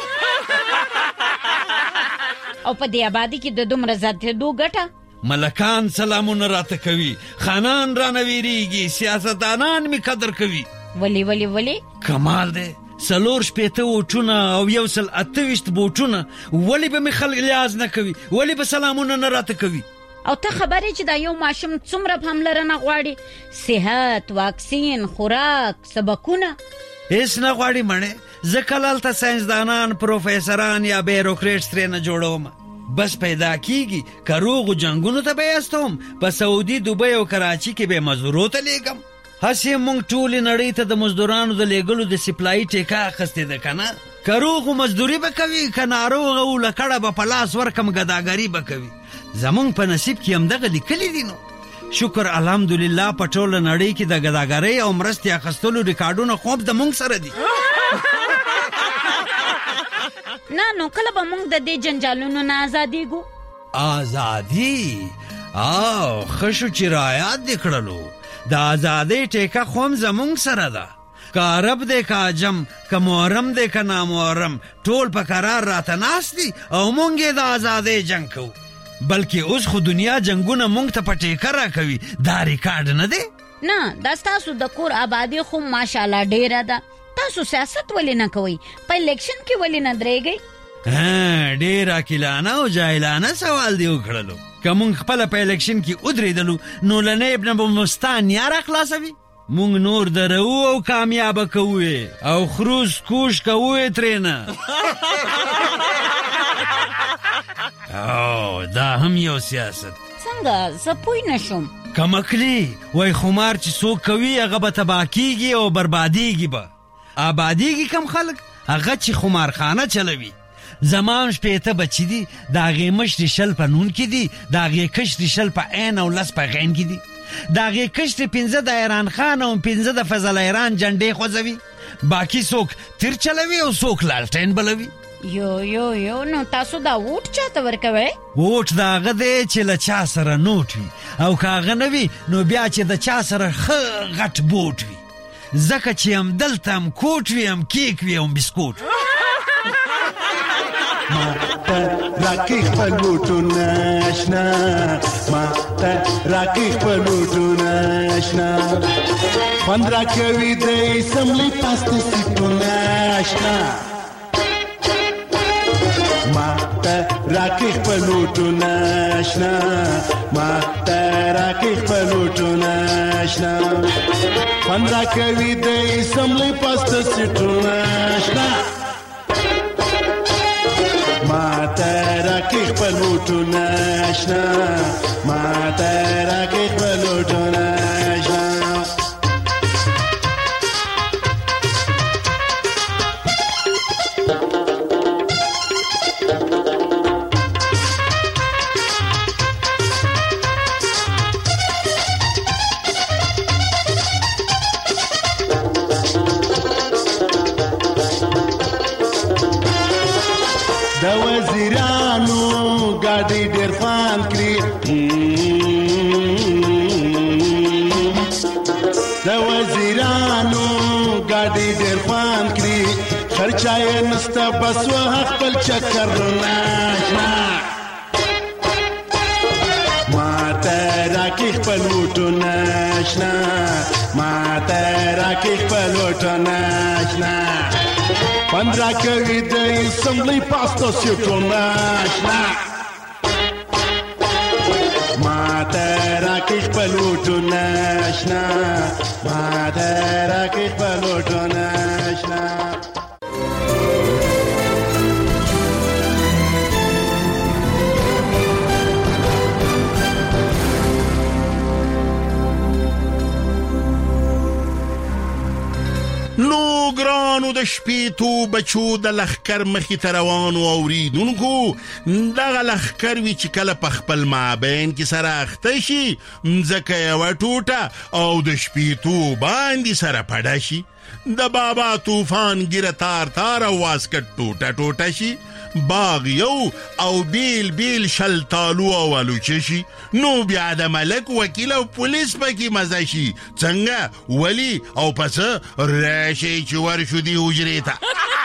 او په دې آبادي کې د دومره زیاتېدو ګټه؟ ملکان سلامونه راته کوي، خانان رانه ویریږي، سیاستدانان می قدر کوي. ولی ولی ولی کمال دی. څلور شپېته ووټونه او یو سل اته ویشت بوټونه، ولې به مې خلک لیاز نه کوي؟ ولې به سلامونه نه راته کوي؟ او ته خبرې چې دا یو ماشوم څومره پاملرنه غواړي؟ صحت، واکسین، خوراک، سبقونه؟ هیڅ نه غواړي مڼې. زه کله هلته ساینسدانان، پروفیسران یا بیروکریټس ترېنه جوړوم. بس پیدا کیږي که روغو جنګونو ته به استوم، په سعودي، دوبۍ او کراچي کې به مزدورو ته لیږم. هسې مونږ ټولې نړۍ ته د مزدورانو د لیږلو د سپلایي ټیکه اخیستې ده که نه؟ که روغو مزدوري به کوي، که ناروغه و لکړه به په لاس ورکم ګداګري به کوي. زمونږ په نصیب کې همدغه لیکلي دي. نو شکر الحمدلله په ټوله نړۍ کې د ګداګرۍ او مرستې اخیستلو ریکارډونه خوب د مونږ سره دي. نه نو کله به مونږ د دې جنجالونو نه آزادېږو؟ آزادي؟ او ښه شو چې رعایت دې کړلو. د آزادۍ ټیکه خو هم زمونږ سره ده. که عرب دی که عجم، که محرم دی که نامحرم، ټول په قرار راته ناست دي او مونږ یې د آزادۍ جنګ کوو. بلکې اوس خو دنیا جنګونه مونږ ته په ټیکه راکوي. دا ریکارډ نه دی؟ نه دا ستاسو د کور آبادي خو ماشاءالله ډیره ده. تاسو سیاست ولې نه کوئ؟ په الیکشن کې ولې نه درېږئ؟ ډېر عاقلانه او جاهلانه سوال دی وکړلو. که مونږ خپله په الیکشن کې ودرېدلو نو له نیب نه به مو ستا نیا راخلاصوي. مونږ نور درو او کامیابه کوو او خروس کوش کوو ترېنه. او دا هم یو سیاست. څنګه؟ زه پوی نه شوم. کمکلي وای خمار چې څوک کوي هغه به تباه کیږي او بربادیږي به. آبادیږي کم خلک؟ هغه چې خمارخانه چلوي. زمان شپېته بچي دي، د هغې مشرې شل په نون کې دي، د هغې کشرې شل په عین او لس په غین کې دي، د هغې کشرې پنځه د ایران خان او پنځه د فضل ایران جنډې خوځوي، باقي څوک تیر چلوي او څوک لالټین بلوي. یو یو یو نو تاسو دا ووټ چاته ورکوئ؟ ووټ د هغه دی چې له چا سره نوټ وي، او که هغه نه وي نو بیا چې د چا سره ښه غټ بوټ وي. ځکه چې هم دلته هم کوټ وي، هم کیک وي، هم بسکوټ. ما ته راکې خپل بوټونه اشنا، ما ته راکې خپل بوټونه اشنا، خوند راکوي د اسمبلۍ پاسته سیټونه اشنا. ما ته راکې خپل بوټونه اشنا، ما ته راکې خپل بوټونه اشنا، خوند راکوي د اسمبلۍ پاسته سیټونه اشنا. ما پلوټونه آشنا ماته راکې پلوټونه آشنا د وزیرانو ګاډي ډېر خوان کړي د وزیرانو ګاډي ډېر خوان کړي خرچا یې نسته بس وه خپل چکرونه آشنا ماته راکې خپل وټونه آشنا ماته راکې خپل وټونه آشنا پندرہ کوي د اسمبلی پاستا سیټونه آشنا ماته راکې خپل وټونه آشنا ماته راکې خپل وټونه آشنا نو ګرانو د شپېتو بچو د لښکر مخې ته روانو اورېدونکو دغه لښکر وي چې کله په خپل مابین کې سره اخته شي مځکه یوه ټوټه او د شپېتو باندې سره پډه شي د بابا طوفان ګیره تار تار او واسکټ ټوټه ټوټه شي باغ یو او بیل بیل شل تالو او الوچه شي نو بیا د ملک وکیل او پولیس پکې مزه شي څنګه ولی او پس راشي چې ورشو دی حجرې ته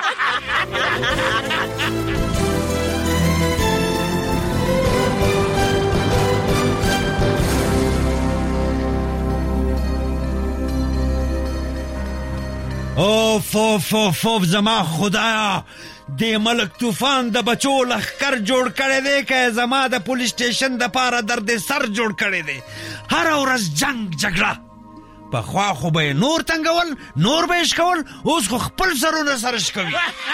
اوف اوف اوف اوف زما خدایا د ملک طوفان د بچو لښکر جوړ کړی دی که زما د پولیس سټیشن د پاره درد سر جوړ کړی دی هره ورځ جنگ جګړه پخوا خو به یې نور تنګول نور به یې شکول اوس خو خپل سرونه سره شکوي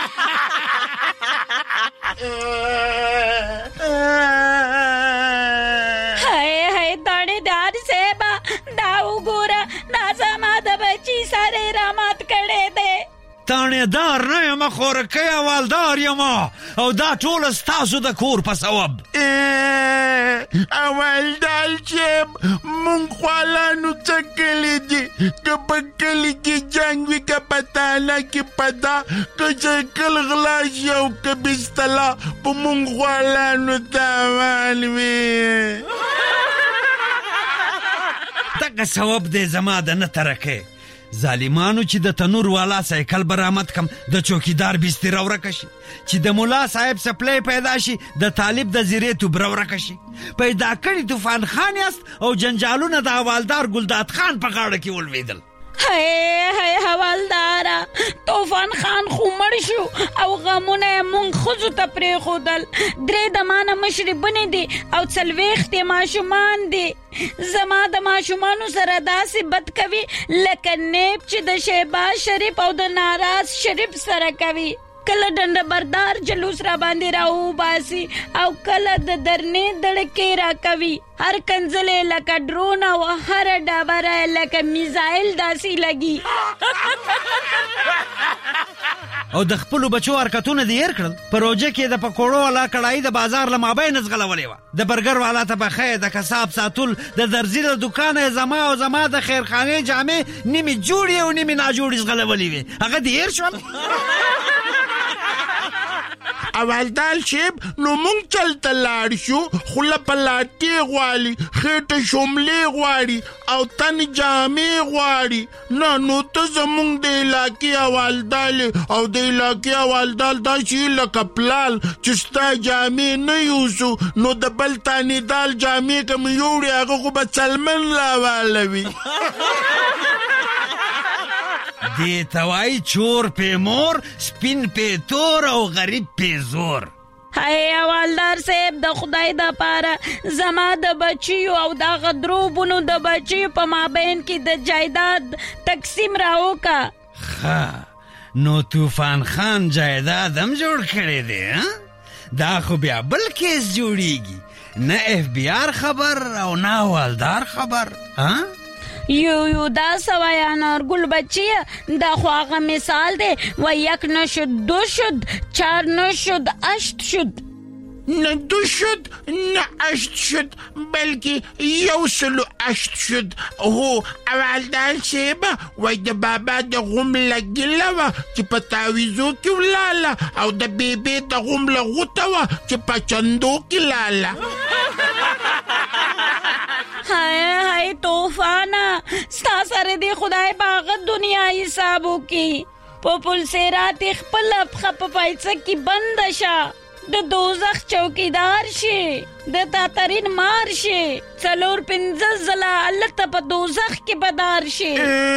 هی هی داړې دار صاحبه دا وګوره دا زما د بچي سر یې رامات کړی دی تانیدار نه یم خورکۍ اولدار یم او دا ټوله ستاسو د کور په ثواب اولدار صاحب مونږ خوالانو څه کلی دي که په کلي کې جنګ وي که په تاله کې پدا که سایکل غلا شي او که بستله په مونږ خوالانو تاوان وي دغه ثواب دی زما د نه ترکې ظالمانو چې د تنور والا سایکل برآمد کم د چوکیدار بستر ورکه شي چې د مولا صاحب سپلی پیدا شي د طالب د زیرې توبره ورکه شي پیدا کړي طوفان خان یاست او جنجالونه د حوالدار ګلداد خان په غاړه کې ولوېدل هی هی حوالداره طوفان خان خو مړ شو او غمونه یې مونږ ښځو ته پرېښودل درې د ما نه مشرې بنې دي او څلوېښت یې ماشومان دي زما د ماشومانو سره داسې بد کوي لکه نیب چې د شهباز شریف او د ناراض شریف سره کوي کله ډنډه بردار جلوس را باندې راوباسي او کله د درنې دړکې را کوي هر کنځلې لکه ډرون او هر ډبره لکه میزایل داسې لګي او د خپلو بچو حرکتونه دې هېر کړل په روژه کې د پکوړو والا کړایي د بازار له مابین ځغلولې وه د برګر والا ته پخی د کساب ساتل د درزي له دوکانه زما او زما د خیرخانې جامې نیمې جوړې او نیمې ناجوړې ځغلولې وې هغه دې هېر شول اولدال صاحب نو مونږ چلته لاړ شو خوله په لاټې غواړي خېټه شوملې غواړي او تن جامې غواړي نه نو ته زمونږ د علاقې اولدال او د علاقې اولدال دا شي لکه پلال چې ستا جامې نه یوسو نو د بل تانیدال جامې که مې یوړې هغه خو به سلمن راوالوي دې ته وایي چور پې مور سپین پې تور او غریب پې زور هی حوالدار صاحب د خدای د پاره زما د بچیو او دغه درو بونو د بچیو په مابین کې د جایداد تقسیم راوکا ښه نو طوفان خان جایداد هم جوړ کړی دی دا خو بیا بل کیس جوړیږي، نه اف بی آر خبر او نه والدار خبر. ها یو یو دا سوایا نورګل بچیه، دا خو هغه مثال دی و یک نشد دو شد چار نشد اشت شد. نه دو شد نه اشت شد بلکې یو سلو اشت شد. هو اولدان صاحب وای د بابا د غومله ګیله وه چې په تعویزو کې ولاله، او د بیبي د غومله غوټه وه چې په چندو کې لاله. هاي هاي طوفانا ستا سره دی خدای باغ دنیا حسابو کی په پل سیرات خپل خپ پایڅه کی بند شه، د دوزخ چوکیدار شي، د تاترین مار شي، څلور پنځه ځله الله ته په دوزخ کې بدار شي.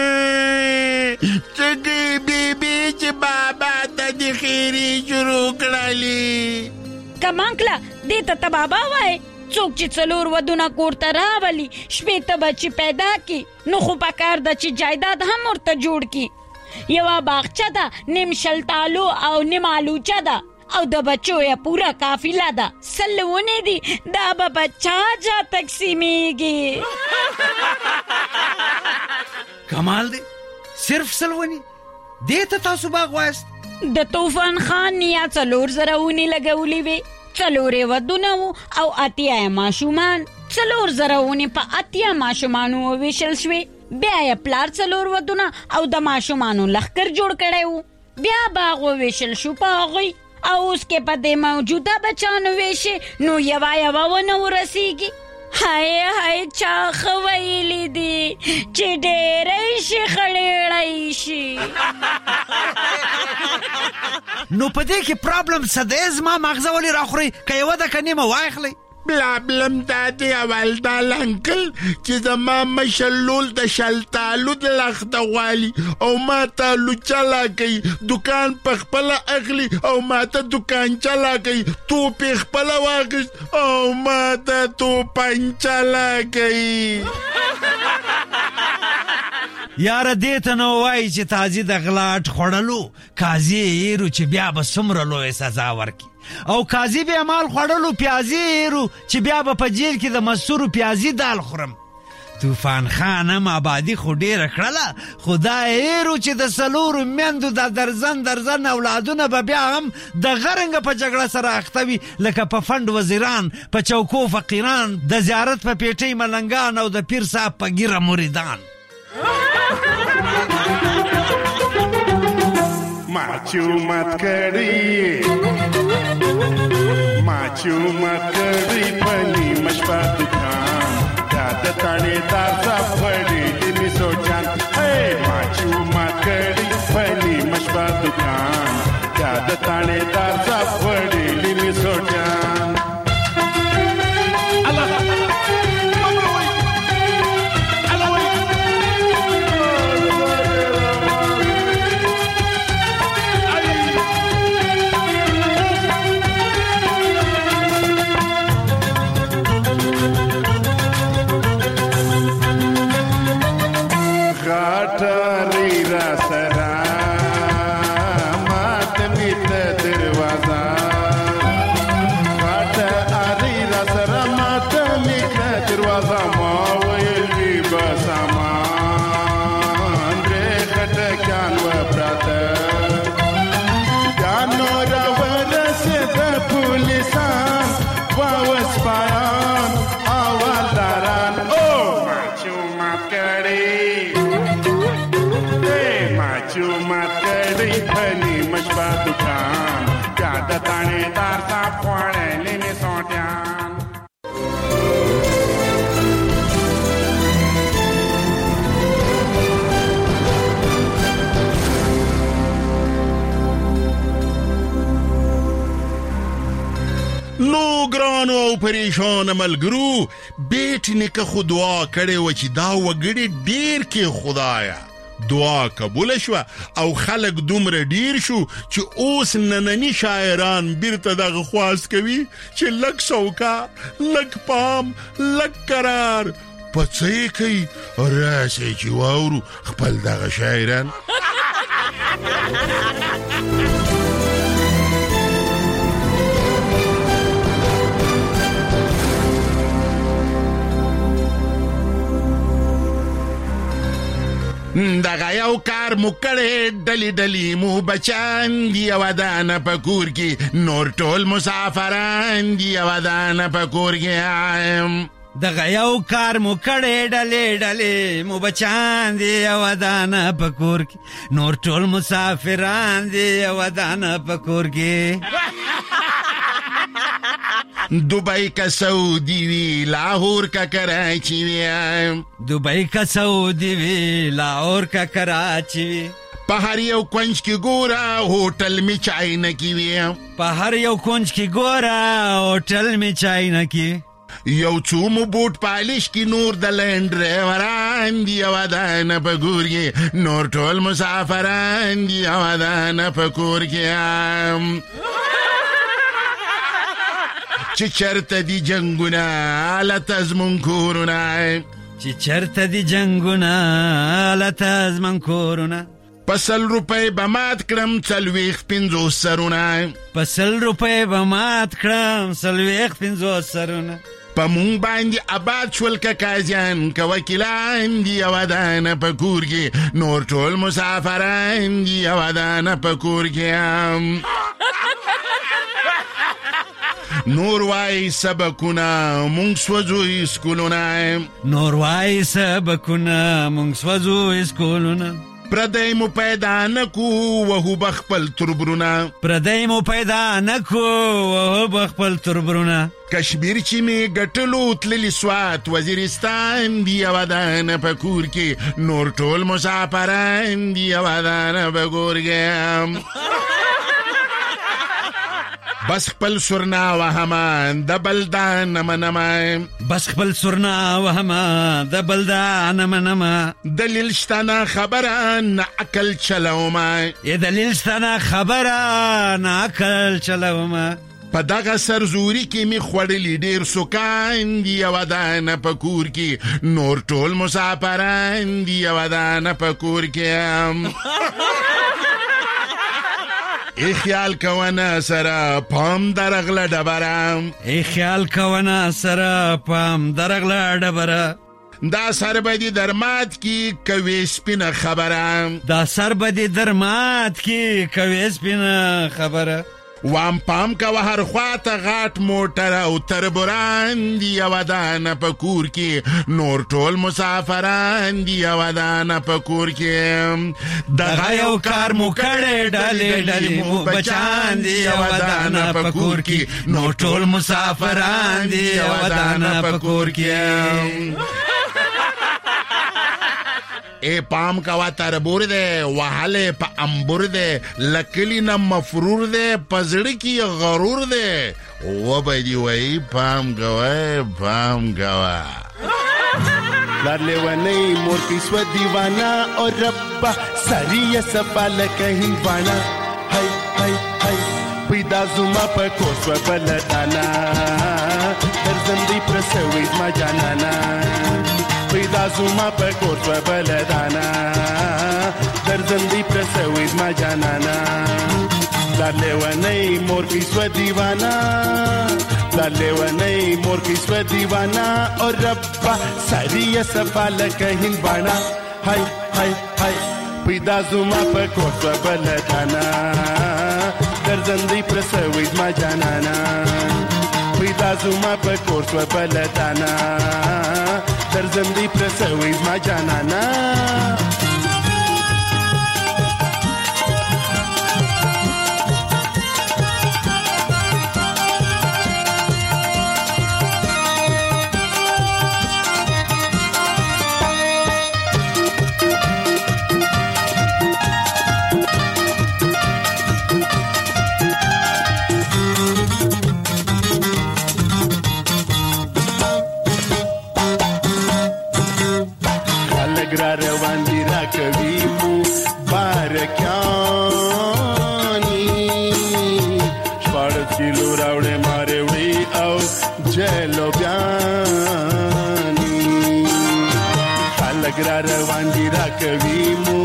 څه دی بیبي چې بابا ته د خیرې شروع کړلې؟ کمانکله دې ته ته بابا وای؟ څوک چې څلور ودونه کور ته راولي، شپېته بچي پیدا کی، نو خو پکار ده چې جایداد هم ورته جوړ کی. یوه باغچه ده، نیم شلتالو او نیم آلوچه ده، او د بچو یا پورا قافله ده. سلونه دي دا به بچا جا تقسیمیږي. کمال دی صرف سلونی دې ته تاسو باغ وایست؟ د طوفان خان نیا څلور زره ونې لګولې وې، څلور یې ودونه وو او اتیا یې ماشومان. څلور زره ونې په اتیا ماشومانو وویشل شوې. بیا یې پلار څلور ودونه او د ماشومانو لښکر جوړ کړی و. بیا باغ وویشل شو په هغوی، او اوس کې په دې موجوده بچانو ویشي، نو یوه یوه ونه ورسیږي. هاي هاي چا خو ویلی دي چې ډېری شي خړېړی شي. نو په دې کې پرابلم څه دی؟ زما مغزه ولې راخورئ؟ که یوه ده که نیمه واخلئ. پرابلم دا دی اولدال انکل چې زما مشر لول د شلتالو د لخته غوالي او ما ته لوچه لاکوي، دکان په خپله اخلي او ما ته دکانچه لاکوي، توپ یې خپله واخیست او ما ته توپنچه لاکوي. یاره دې ته نو وایي چې تازي د غلاټ خوړلو قاضي یې ایرو چې بیا به څومره لویه سزا ورکړي، او قاضي بیا مال خوړلو پیازي ایرو چې بیا به په جیل کې د مسورو پیازي دال خورم. طوفان خان هم آبادي خو ډېره کړله، خو دا ایرو چې د څلورو میندو د درزن درزن اولادونه به بیا هم د غرنګه په جګړه سره اخته وي، لکه په فنډ وزیران، په چوکو فقیران، د زیارت په پیټۍ ملنګان او د پیر صاحب په ګیره مریدان. معچومت کړي معچومت کړي پني مشپا دکان دا د تانه دار سفړي دې سوچان. هي معچومت کړي پني مشپا دکان دا د تانه دار سفړي دې سوچان. او پریشان ملګرو بیت نیکه خو دعا کړي و چې دا وګړي ډیر کې خدایا دعا قبول شو او خلق دومره ډیر شو چې اوس نننی شاعران بیرته دغه خواست کوي چې لک سوکا لک پام لک قرار پڅې کوي راسي چې واورو خپل دغه شاعران. دغه یو کار مو کړی ډلې ډلې مو بچان دي ودانه په کور کې نور ټول مسافران دي ودانه په کور کې دغه یو کار مو کړی ډلې ډلې مو بچان دي ودانه په کور کې نور ټول مسافران دي ودانه په کور کې Dubai का सऊदी वी लाहौर का कराची वी दुबई का सऊदी वी लाहौर का कराची वी पहाड़ यौ कुंज की गोरा होटल में चाय न की वी पहाड़ यौ कुंज की गोरा होटल में चाय न की یو څو مو بوټ پالیش کی نور د لینډ ډرایوران دی ودانه په کور کې نور ټول مسافران دی ودانه په کور کې چې چرته دی جنگونه لته زمون کورونه چې چرته دی جنگونه لته زمون کورونه پسل روپے بمات کرم سلویخ پنزو سرونا پسل روپے بمات کرم سلویخ پنزو سرونا پمون باندې آباد شول که کازیان که وکیلان دی ودانه په کور کې نور ټول مسافران دی ودانه په کور کې نور وای سبکونه مونږ سوځو اسکولونه نور وای سبکونه مونږ سوځو اسکولونه پردای مو پیدا نکو وهو بخپل تربرونا پردای مو پیدا نکو وهو بخپل تربرونا کشمیر چې می ګټلو تللی سوات وزیرستان دی ودانه په کور کې نور ټول مسافران دی ودانه په کور کې بس خپل سرنا وهمان د بلدان منما بس خپل سرنا وهمان د بلدان منما دلیل شتنا خبره نه عقل چلوما ای دلیل شتنا خبره نه عقل چلوما په دغه سرزوري کې می خوړلې ډېر سکان دی ودانه په کور کې نور ټول مسافران دی ودانه په کور کې ای خیال کونا سره پام درغله ډبره ای خیال کونا سره پام درغله ډبره دا سربدی درمات کی کوي سپینه خبره دا سربدی درمات کی کوي سپینه خبره وام پام کا هر خواته غاټ موټر او تربوران دی ودانه په کور کې نور ټول مسافران دی ودانه په کور کې دغه یو کار مو کړی ډلې ډلې مو بچان دی ودانه په کور کې نور ټول مسافران دی ودانه په کور کې اے پام کوا تربور دے وحالے پا امبور دے لکلی نا مفرور دے پزڑی کی غرور دے و بیدی وی پام کوا پام کوا لار لیوانی مور کی سو دیوانا اور ربا ساری صفا لکہن وانا ہائی ہائی ہائی پیدا زما پا کوسو بلدانا در زندی پرسویز ما جانانا پیدا زما په کوټ و بلدانا در زندی پرسویز ما جانانا لار لیوانی مور کی سو دیوانا لار لیوانی مور کی سو دیوانا اور ربا ساری صفا لکہن بانا ہائی ہائی ہائی پیدا زما په کوټ و بلدانا در زندی پرسویز ما جانانا پیدا زما په کوټ و بلدانا در زندی پرسویز ما جانانا روان دی را کوي مو بارکانی شپاړس کیلو راوړې مارې وړي او جلو بیانی خلک را روان دی را کوي مو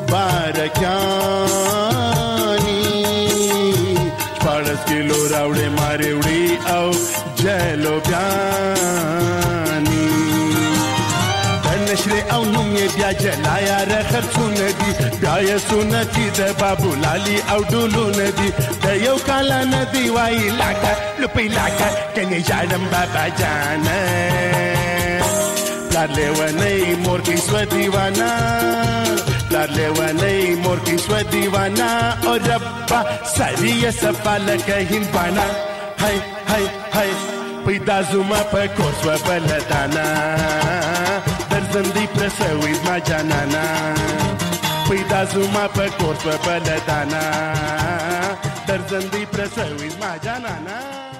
بارکانی شپاړس کیلو راوړې مارې وړي او جلو بیانی نشر او او نوم یې بیا جلایا رخصونه دي بیا یې سنتي د بابو لالي او ډولونه دي د یو کال نه دی وای لاګه لپی لاګه کني جانم بابا جان پلار لیونی مور کی سو دیوانا پلار لیونی مور کی سو دیوانا او ربا سری سفال کهین پانا هاي هاي هاي پیدا زما په کورس و بلدانا درزندی پرسوي ما جانانا پیدا زما په کورس و بلدانا درزندی پرسوي ما جانانا.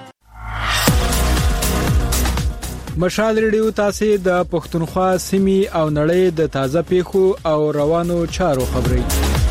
مشال ریډیو تاسو د پښتونخوا سیمې او نړۍ د تازه پیښو او روانو چارو خبري